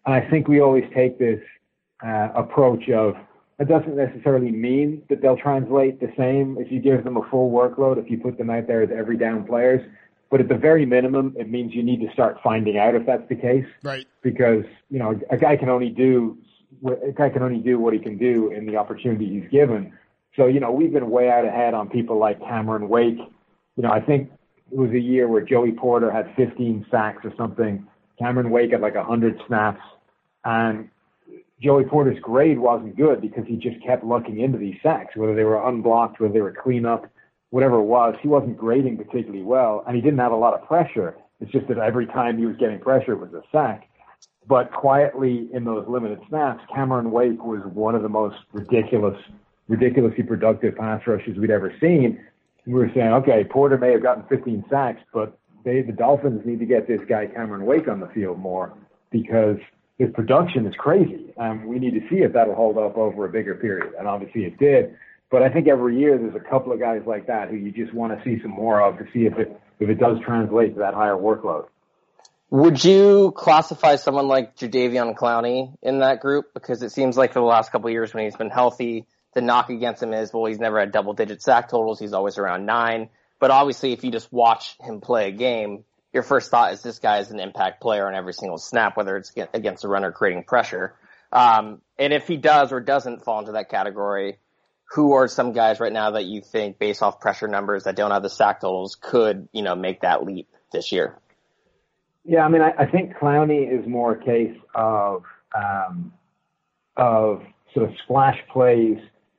And I think we always take this approach of, it doesn't necessarily mean that they'll translate the same if you give them a full workload, if you put them out there as every down players. But at the very minimum, it means you need to start finding out if that's the case. Right. Because, a guy can only do what he can do in the opportunity he's given. So, we've been way out ahead on people like Cameron Wake. I think it was a year where Joey Porter had 15 sacks or something. Cameron Wake had like 100 snaps. And Joey Porter's grade wasn't good because he just kept looking into these sacks, whether they were unblocked, whether they were cleanup, whatever it was. He wasn't grading particularly well, and he didn't have a lot of pressure. It's just that every time he was getting pressure, it was a sack. But quietly in those limited snaps, Cameron Wake was one of the most ridiculously productive pass rushes we'd ever seen. We were saying, okay, Porter may have gotten 15 sacks, but the Dolphins need to get this guy Cameron Wake on the field more because his production is crazy. We need to see if that'll hold up over a bigger period, and obviously it did. But I think every year there's a couple of guys like that who you just want to see some more of to see if it does translate to that higher workload. Would you classify someone like Jadeveon Clowney in that group? Because it seems like for the last couple of years when he's been healthy, the knock against him is, well, he's never had double-digit sack totals. He's always around 9. But obviously, if you just watch him play a game, your first thought is this guy is an impact player on every single snap, whether it's against a runner creating pressure. And if he does or doesn't fall into that category, who are some guys right now that you think, based off pressure numbers that don't have the sack totals, could, make that leap this year? Yeah, I think Clowney is more a case of sort of splash plays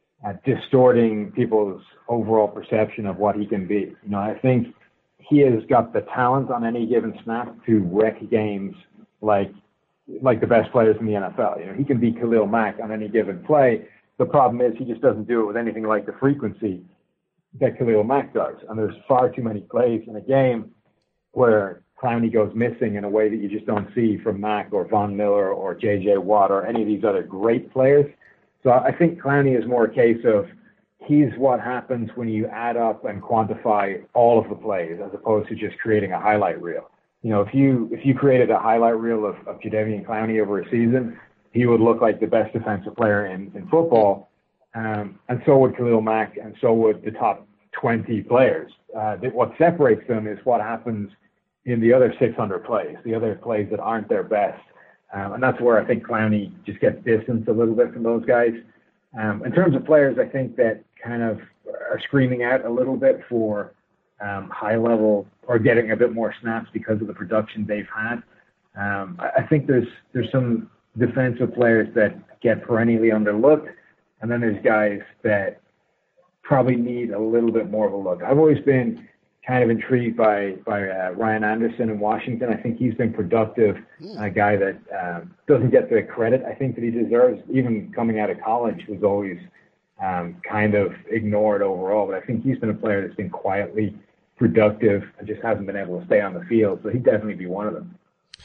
distorting people's overall perception of what he can be. I think he has got the talent on any given snap to wreck games like the best players in the NFL. He can be Khalil Mack on any given play. The problem is he just doesn't do it with anything like the frequency that Khalil Mack does. And there's far too many plays in a game where Clowney goes missing in a way that you just don't see from Mack or Von Miller or J.J. Watt or any of these other great players. So I think Clowney is more a case of he's what happens when you add up and quantify all of the plays as opposed to just creating a highlight reel. If you created a highlight reel of Jadeveon Clowney over a season, he would look like the best defensive player in football, and so would Khalil Mack, and so would the top 20 players. What separates them is what happens in the other 600 plays, the other plays that aren't their best. And that's where I think Clowney just gets distanced a little bit from those guys. In terms of players, I think that kind of are screaming out a little bit for high level or getting a bit more snaps because of the production they've had. I think there's some defensive players that get perennially underlooked, and then there's guys that probably need a little bit more of a look. I've always been kind of intrigued by Ryan Anderson in Washington. I think he's been productive, a guy that doesn't get the credit I think that he deserves. Even coming out of college was always kind of ignored overall, but I think he's been a player that's been quietly productive and just hasn't been able to stay on the field, so he'd definitely be one of them.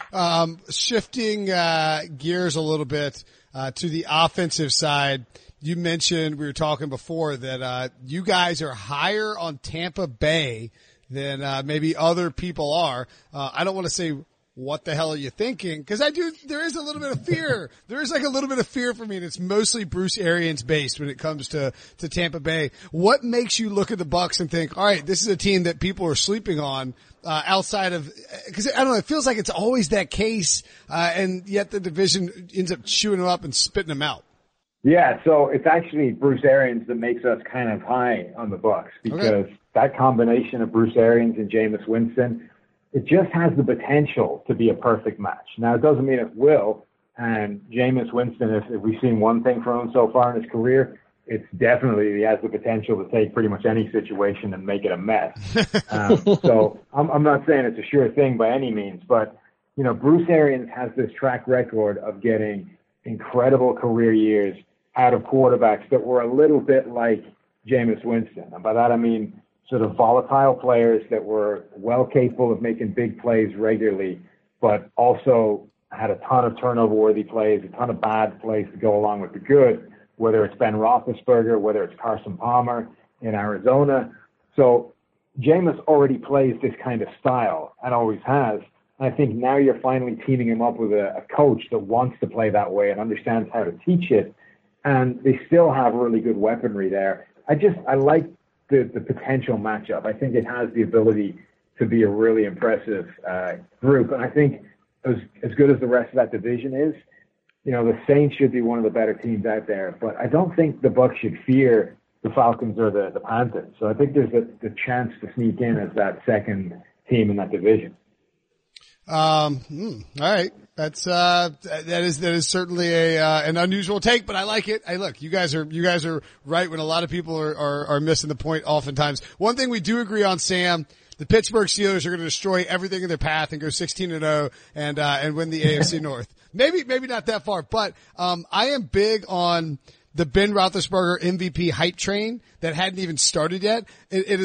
Shifting gears a little bit to the offensive side, you mentioned, we were talking before, that you guys are higher on Tampa Bay than maybe other people are. I don't want to say what the hell are you thinking, because there is a little bit of fear. There is like a little bit of fear for me, and it's mostly Bruce Arians based when it comes to Tampa Bay. What makes you look at the Bucs and think, all right, this is a team that people are sleeping on, outside of, because I don't know, it feels like it's always that case, and yet the division ends up chewing them up and spitting them out. Yeah, so it's actually Bruce Arians that makes us kind of high on the Bucs, because that combination of Bruce Arians and Jameis Winston, it just has the potential to be a perfect match. Now, it doesn't mean it will, and Jameis Winston, if we've seen one thing from him so far in his career, it's definitely he has the potential to take pretty much any situation and make it a mess. So I'm not saying it's a sure thing by any means, but, Bruce Arians has this track record of getting incredible career years out of quarterbacks that were a little bit like Jameis Winston. And by that I mean sort of volatile players that were well capable of making big plays regularly, but also had a ton of turnover-worthy plays, a ton of bad plays to go along with the good, whether it's Ben Roethlisberger, whether it's Carson Palmer in Arizona. So Jameis already plays this kind of style and always has. And I think now you're finally teaming him up with a coach that wants to play that way and understands how to teach it. And they still have really good weaponry there. I like the potential matchup. I think it has the ability to be a really impressive group. And I think as good as the rest of that division is, the Saints should be one of the better teams out there. But I don't think the Bucs should fear the Falcons or the Panthers. So I think there's the chance to sneak in as that second team in that division. All right. That is certainly an unusual take, but I like it. Hey, look, you guys are right when a lot of people are missing the point oftentimes. One thing we do agree on, Sam, the Pittsburgh Steelers are going to destroy everything in their path and go 16-0 and win the AFC North. Maybe not that far, but, I am big on the Ben Roethlisberger MVP hype train that hadn't even started yet. It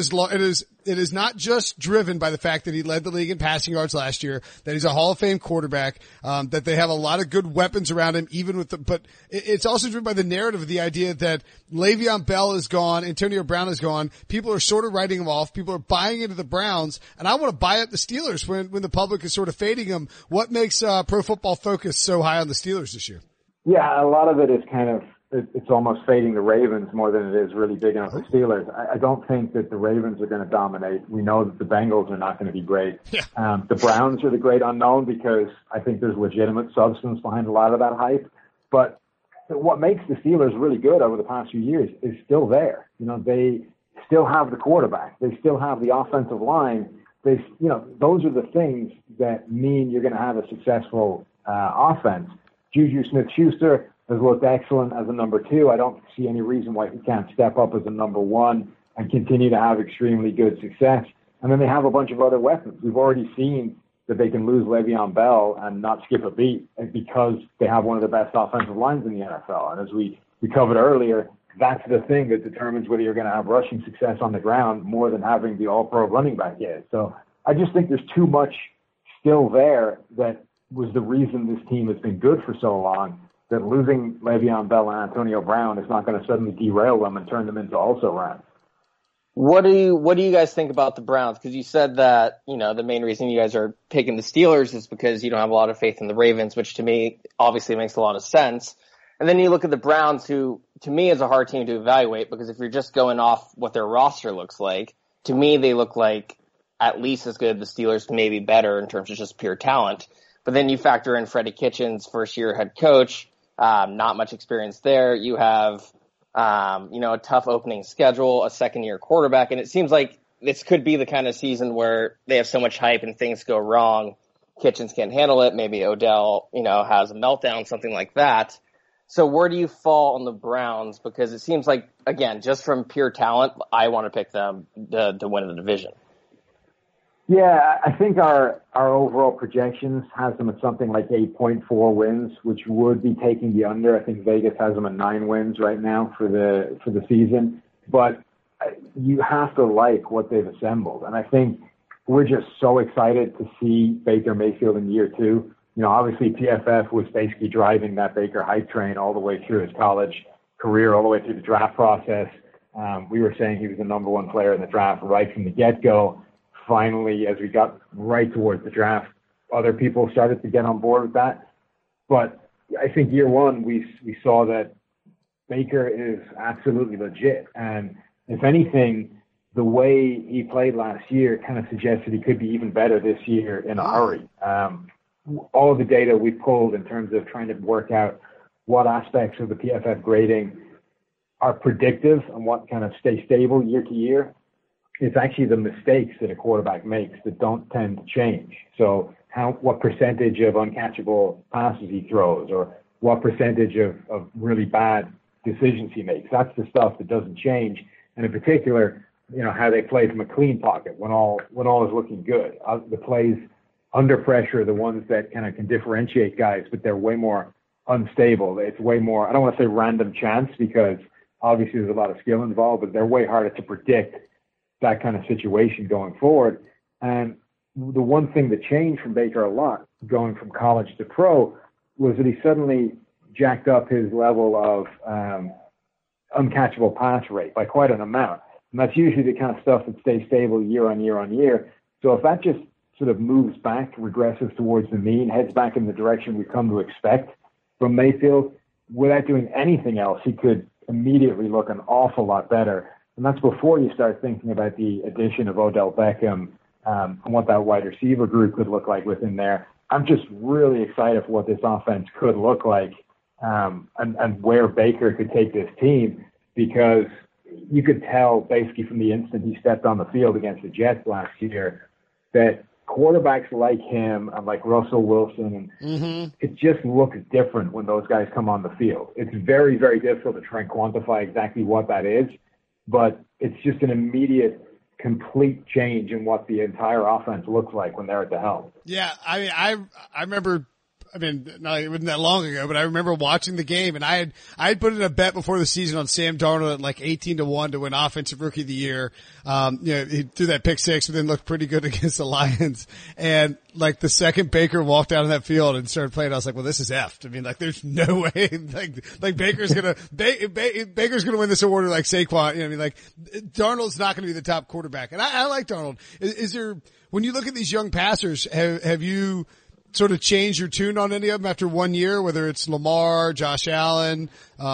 is not just driven by the fact that he led the league in passing yards last year, that he's a Hall of Fame quarterback, that they have a lot of good weapons around him, but it's also driven by the narrative of the idea that Le'Veon Bell is gone, Antonio Brown is gone. People are sort of writing him off. People are buying into the Browns, and I want to buy up the Steelers when the public is sort of fading them. What makes Pro Football Focus so high on the Steelers this year? Yeah, a lot of it is kind of, it's almost fading the Ravens more than it is really bigging up the Steelers. I don't think that the Ravens are going to dominate. We know that the Bengals are not going to be great. Yeah. The Browns are the great unknown because I think there's legitimate substance behind a lot of that hype. But what makes the Steelers really good over the past few years is still there. They still have the quarterback. They still have the offensive line. Those are the things that mean you're going to have a successful offense. Juju Smith-Schuster has looked excellent as a number 2. I don't see any reason why he can't step up as a number 1 and continue to have extremely good success. And then they have a bunch of other weapons. We've already seen that they can lose Le'Veon Bell and not skip a beat because they have one of the best offensive lines in the NFL. And as we covered earlier, that's the thing that determines whether you're going to have rushing success on the ground more than having the all-pro running back yet. So I just think there's too much still there that was the reason this team has been good for so long, that losing Le'Veon Bell and Antonio Brown is not going to suddenly derail them and turn them into also-rans. What do you guys think about the Browns? Because you said that, the main reason you guys are picking the Steelers is because you don't have a lot of faith in the Ravens, which to me obviously makes a lot of sense. And then you look at the Browns, who to me is a hard team to evaluate, because if you're just going off what their roster looks like, to me they look like at least as good as the Steelers, maybe better in terms of just pure talent. But then you factor in Freddie Kitchens, first-year head coach, not much experience there. You have, a tough opening schedule, a second-year quarterback, and it seems like this could be the kind of season where they have so much hype and things go wrong. Kitchens can't handle it. Maybe Odell, has a meltdown, something like that. So where do you fall on the Browns? Because it seems like, again, just from pure talent, I want to pick them to win the division. Yeah, I think our overall projections has them at something like 8.4 wins, which would be taking the under. I think Vegas has them at 9 wins right now for the season. But you have to like what they've assembled. And I think we're just so excited to see Baker Mayfield in year 2. Obviously PFF was basically driving that Baker hype train all the way through his college career, all the way through the draft process. We were saying he was the number 1 player in the draft right from the get-go. Finally, as we got right towards the draft, other people started to get on board with that. But I think year 1, we saw that Baker is absolutely legit. And if anything, the way he played last year kind of suggests that he could be even better this year in a hurry. All of the data we pulled in terms of trying to work out what aspects of the PFF grading are predictive and what kind of stay stable year to year, it's actually the mistakes that a quarterback makes that don't tend to change. So what percentage of uncatchable passes he throws, or what percentage of really bad decisions he makes. That's the stuff that doesn't change. And in particular, how they play from a clean pocket when all is looking good. The plays under pressure are the ones that kind of can differentiate guys, but they're way more unstable. It's way more, I don't want to say random chance, because obviously there's a lot of skill involved, but they're way harder to predict that kind of situation going forward. And the one thing that changed from Baker a lot going from college to pro was that he suddenly jacked up his level of uncatchable pass rate by quite an amount. And that's usually the kind of stuff that stays stable year on year on year. So if that just sort of moves back, regresses towards the mean, heads back in the direction we've come to expect from Mayfield, without doing anything else, he could immediately look an awful lot better. And that's before you start thinking about the addition of Odell Beckham and what that wide receiver group could look like within there. I'm just really excited for what this offense could look like and where Baker could take this team, because you could tell basically from the instant he stepped on the field against the Jets last year that quarterbacks like him and like Russell Wilson, and it just looks different when those guys come on the field. It's very, very difficult to try and quantify exactly what that is, but it's just an immediate, complete change in what the entire offense looks like when they're at the helm. Yeah, I mean, I remember. I mean, no, it wasn't that long ago, but I remember watching the game, and I had put in a bet before the season on Sam Darnold at like 18-1 to win Offensive Rookie of the Year. He threw that pick six, but then looked pretty good against the Lions. And like the second Baker walked out on that field and started playing, I was like, well, this is effed. I mean, like, there's no way, like Baker's gonna win this award like Saquon. You know what I mean? Like, Darnold's not gonna be the top quarterback. And I like Darnold. Is there, when you look at these young passers, have you sort of change your tune on any of them after 1 year, whether it's Lamar, Josh Allen,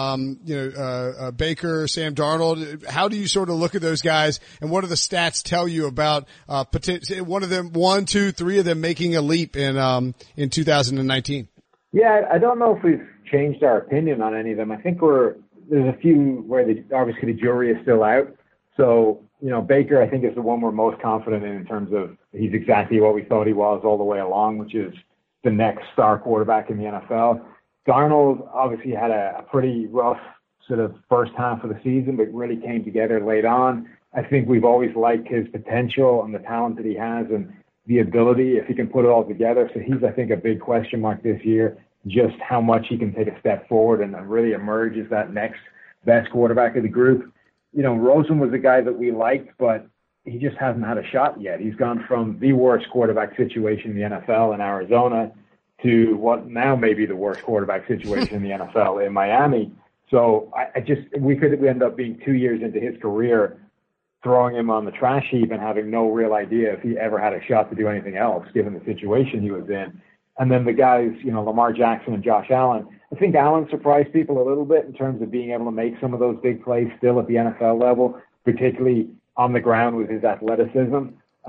Baker, Sam Darnold? How do you sort of look at those guys, and what do the stats tell you about one of them, 1, 2, 3 of them making a leap in 2019? Yeah, I don't know if we've changed our opinion on any of them. I think there's a few where obviously the jury is still out. So, Baker, I think, is the one we're most confident in terms of he's exactly what we thought he was all the way along, which is the next star quarterback in the NFL. Darnold obviously had a pretty rough sort of first half of the season, but really came together late on. I think we've always liked his potential and the talent that he has and the ability, if he can put it all together. So he's, I think, a big question mark this year, just how much he can take a step forward and really emerge as that next best quarterback of the group. Rosen was a guy that we liked, but he just hasn't had a shot yet. He's gone from the worst quarterback situation in the NFL in Arizona to what now may be the worst quarterback situation in the NFL in Miami. So we end up being 2 years into his career, throwing him on the trash heap and having no real idea if he ever had a shot to do anything else, given the situation he was in. And then the guys, Lamar Jackson and Josh Allen. I think Allen surprised people a little bit in terms of being able to make some of those big plays still at the NFL level, particularly on the ground with his athleticism.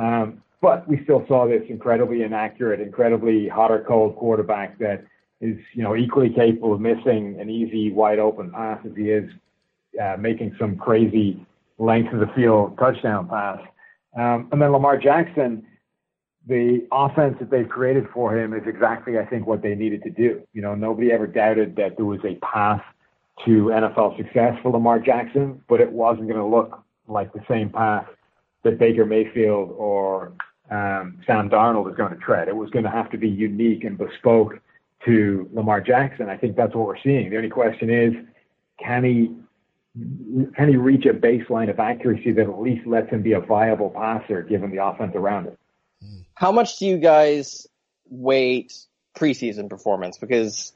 But we still saw this incredibly inaccurate, incredibly hot or cold quarterback that is, equally capable of missing an easy, wide open pass as he is making some crazy length of the field touchdown pass. And then Lamar Jackson, the offense that they've created for him is exactly, I think, what they needed to do. Nobody ever doubted that there was a path to NFL success for Lamar Jackson, but it wasn't going to look like the same path that Baker Mayfield or Sam Darnold is going to tread. It was going to have to be unique and bespoke to Lamar Jackson. I think that's what we're seeing. The only question is, can he reach a baseline of accuracy that at least lets him be a viable passer given the offense around him? How much do you guys weight preseason performance? Because,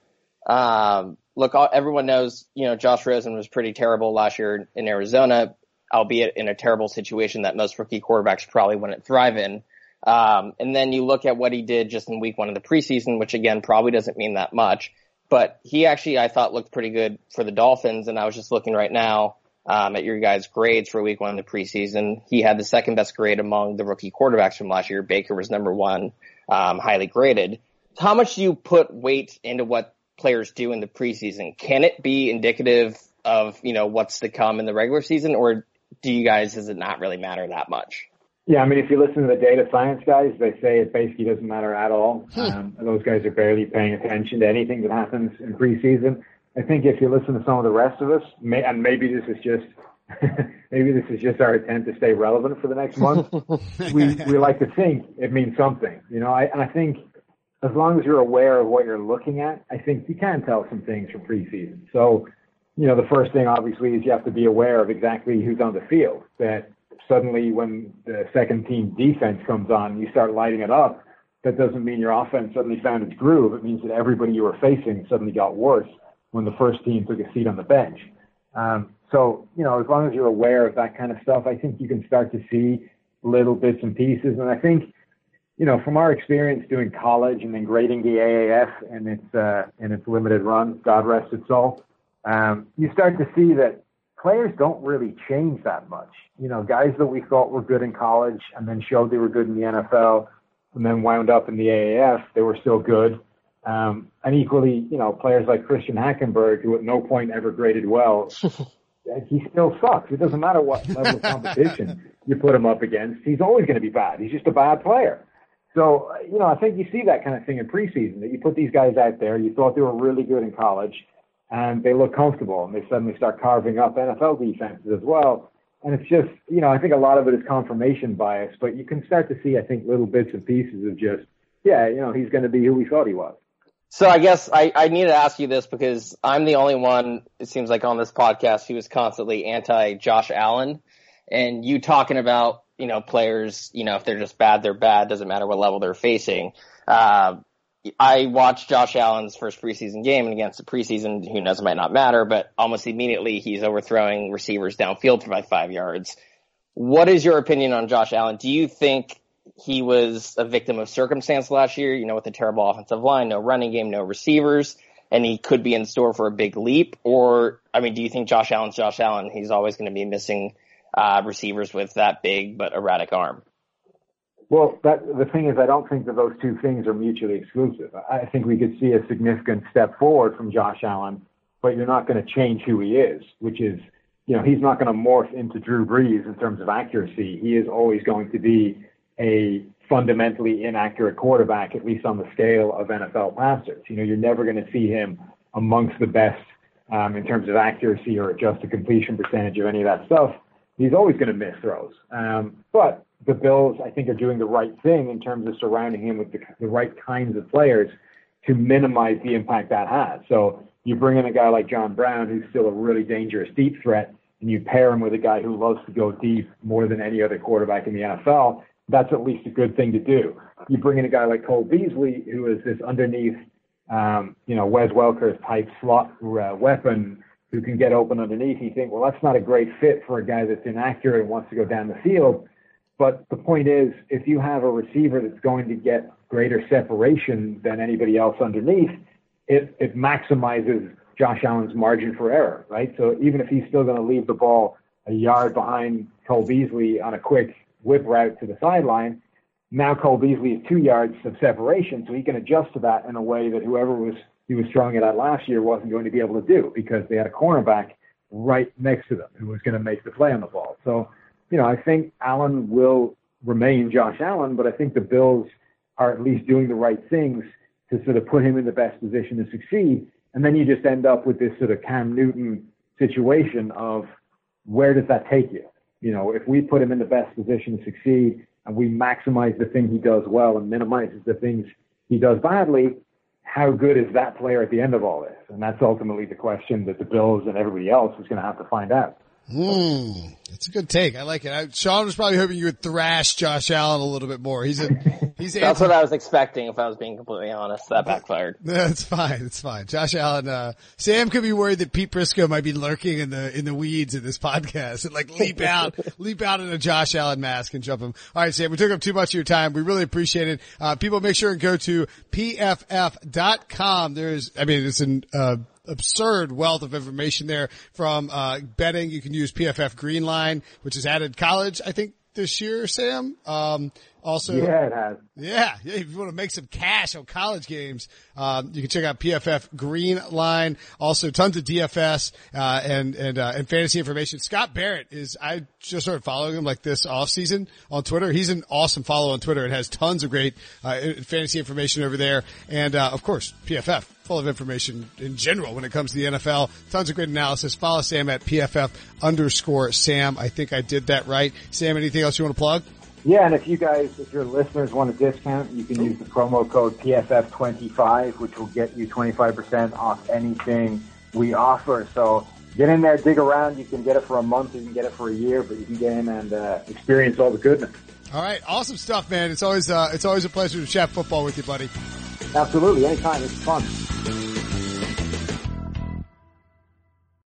everyone knows, Josh Rosen was pretty terrible last year in Arizona, albeit in a terrible situation that most rookie quarterbacks probably wouldn't thrive in. And then you look at what he did just in week 1 of the preseason, which again, probably doesn't mean that much, but he actually, I thought, looked pretty good for the Dolphins. And I was just looking right now, at your guys' grades for week 1 of the preseason. He had the second best grade among the rookie quarterbacks from last year. Baker was number 1, highly graded. How much do you put weight into what players do in the preseason? Can it be indicative of, what's to come in the regular season, or does it not really matter that much? Yeah, I mean, if you listen to the data science guys, they say it basically doesn't matter at all. Those guys are barely paying attention to anything that happens in preseason. I think if you listen to some of the rest of us, and maybe this is just our attempt to stay relevant for the next month, we like to think it means something, and I think as long as you're aware of what you're looking at, I think you can tell some things from preseason. So, the first thing obviously is you have to be aware of exactly who's on the field. That suddenly when the second team defense comes on, you start lighting it up. That doesn't mean your offense suddenly found its groove. It means that everybody you were facing suddenly got worse when the first team took a seat on the bench. So, as long as you're aware of that kind of stuff, I think you can start to see little bits and pieces. And I think from our experience doing college and then grading the AAF in its limited run, God rest its soul, you start to see that players don't really change that much. Guys that we thought were good in college and then showed they were good in the NFL and then wound up in the AAF, they were still good. And equally, players like Christian Hackenberg, who at no point ever graded well, he still sucks. It doesn't matter what level of competition you put him up against. He's always going to be bad. He's just a bad player. So, I think you see that kind of thing in preseason, that you put these guys out there, you thought they were really good in college, and they look comfortable, and they suddenly start carving up NFL defenses as well. And it's just, I think a lot of it is confirmation bias, but you can start to see, I think, little bits and pieces of just, he's going to be who we thought he was. So I guess I need to ask you this because I'm the only one, it seems like, on this podcast who is constantly anti-Josh Allen. And you talking about, players, if they're just bad, they're bad. Doesn't matter what level they're facing. I watched Josh Allen's first preseason game, and against the preseason, who knows, it might not matter, but almost immediately he's overthrowing receivers downfield for like 5 yards. What is your opinion on Josh Allen? Do you think he was a victim of circumstance last year, with a terrible offensive line, no running game, no receivers, and he could be in store for a big leap? Or, do you think Josh Allen's Josh Allen? He's always going to be missing receivers with that big but erratic arm. Well, the thing is, I don't think that those two things are mutually exclusive. I think we could see a significant step forward from Josh Allen, but you're not going to change who he is, which is, he's not going to morph into Drew Brees in terms of accuracy. He is always going to be a fundamentally inaccurate quarterback, at least on the scale of NFL passers. You're never going to see him amongst the best in terms of accuracy or adjusted completion percentage or any of that stuff. He's always going to miss throws. But the Bills, I think, are doing the right thing in terms of surrounding him with the right kinds of players to minimize the impact that has. So you bring in a guy like John Brown, who's still a really dangerous deep threat, and you pair him with a guy who loves to go deep more than any other quarterback in the NFL. That's at least a good thing to do. You bring in a guy like Cole Beasley, who is this underneath, Wes Welker's type slot weapon who can get open underneath. You think, well, that's not a great fit for a guy that's inaccurate and wants to go down the field. But the point is, if you have a receiver that's going to get greater separation than anybody else underneath, it maximizes Josh Allen's margin for error, right? So even if he's still going to leave the ball a yard behind Cole Beasley on a quick whip route to the sideline, now Cole Beasley is 2 yards of separation, so he can adjust to that in a way that whoever he was throwing it at last year wasn't going to be able to do, because they had a cornerback right next to them who was going to make the play on the ball. So, I think Allen will remain Josh Allen, but I think the Bills are at least doing the right things to sort of put him in the best position to succeed. And then you just end up with this sort of Cam Newton situation of, where does that take you? If we put him in the best position to succeed and we maximize the thing he does well and minimizes the things he does badly, how good is that player at the end of all this? And that's ultimately the question that the Bills and everybody else is going to have to find out. That's a good take. I like it. Sean was probably hoping you would thrash Josh Allen a little bit more. That's what I was expecting, if I was being completely honest. That backfired. That's fine. It's fine. Josh Allen, Sam could be worried that Pete Prisco might be lurking in the weeds of this podcast and leap out in a Josh Allen mask and jump him. All right, Sam, we took up too much of your time. We really appreciate it. People, make sure and go to pff.com. It's an, absurd wealth of information there from betting. You can use PFF Green Line, which has added college, I think, this year, Sam. Also, yeah, it has. Yeah. If you want to make some cash on college games, you can check out PFF Green Line. Also, tons of DFS and fantasy information. Scott Barrett I just started following him this off season on Twitter. He's an awesome follow on Twitter and has tons of great fantasy information over there. And of course, PFF, full of information in general when it comes to the NFL. Tons of great analysis. Follow Sam at PFF_Sam. I think I did that right. Sam, anything else you want to plug? Yeah, and if your listeners want a discount, you can use the promo code PFF25, which will get you 25% off anything we offer. So get in there, dig around. You can get it for a month, you can get it for a year, but you can get in and experience all the goodness. All right, awesome stuff, man. It's always a pleasure to chat football with you, buddy. Absolutely, anytime. It's fun.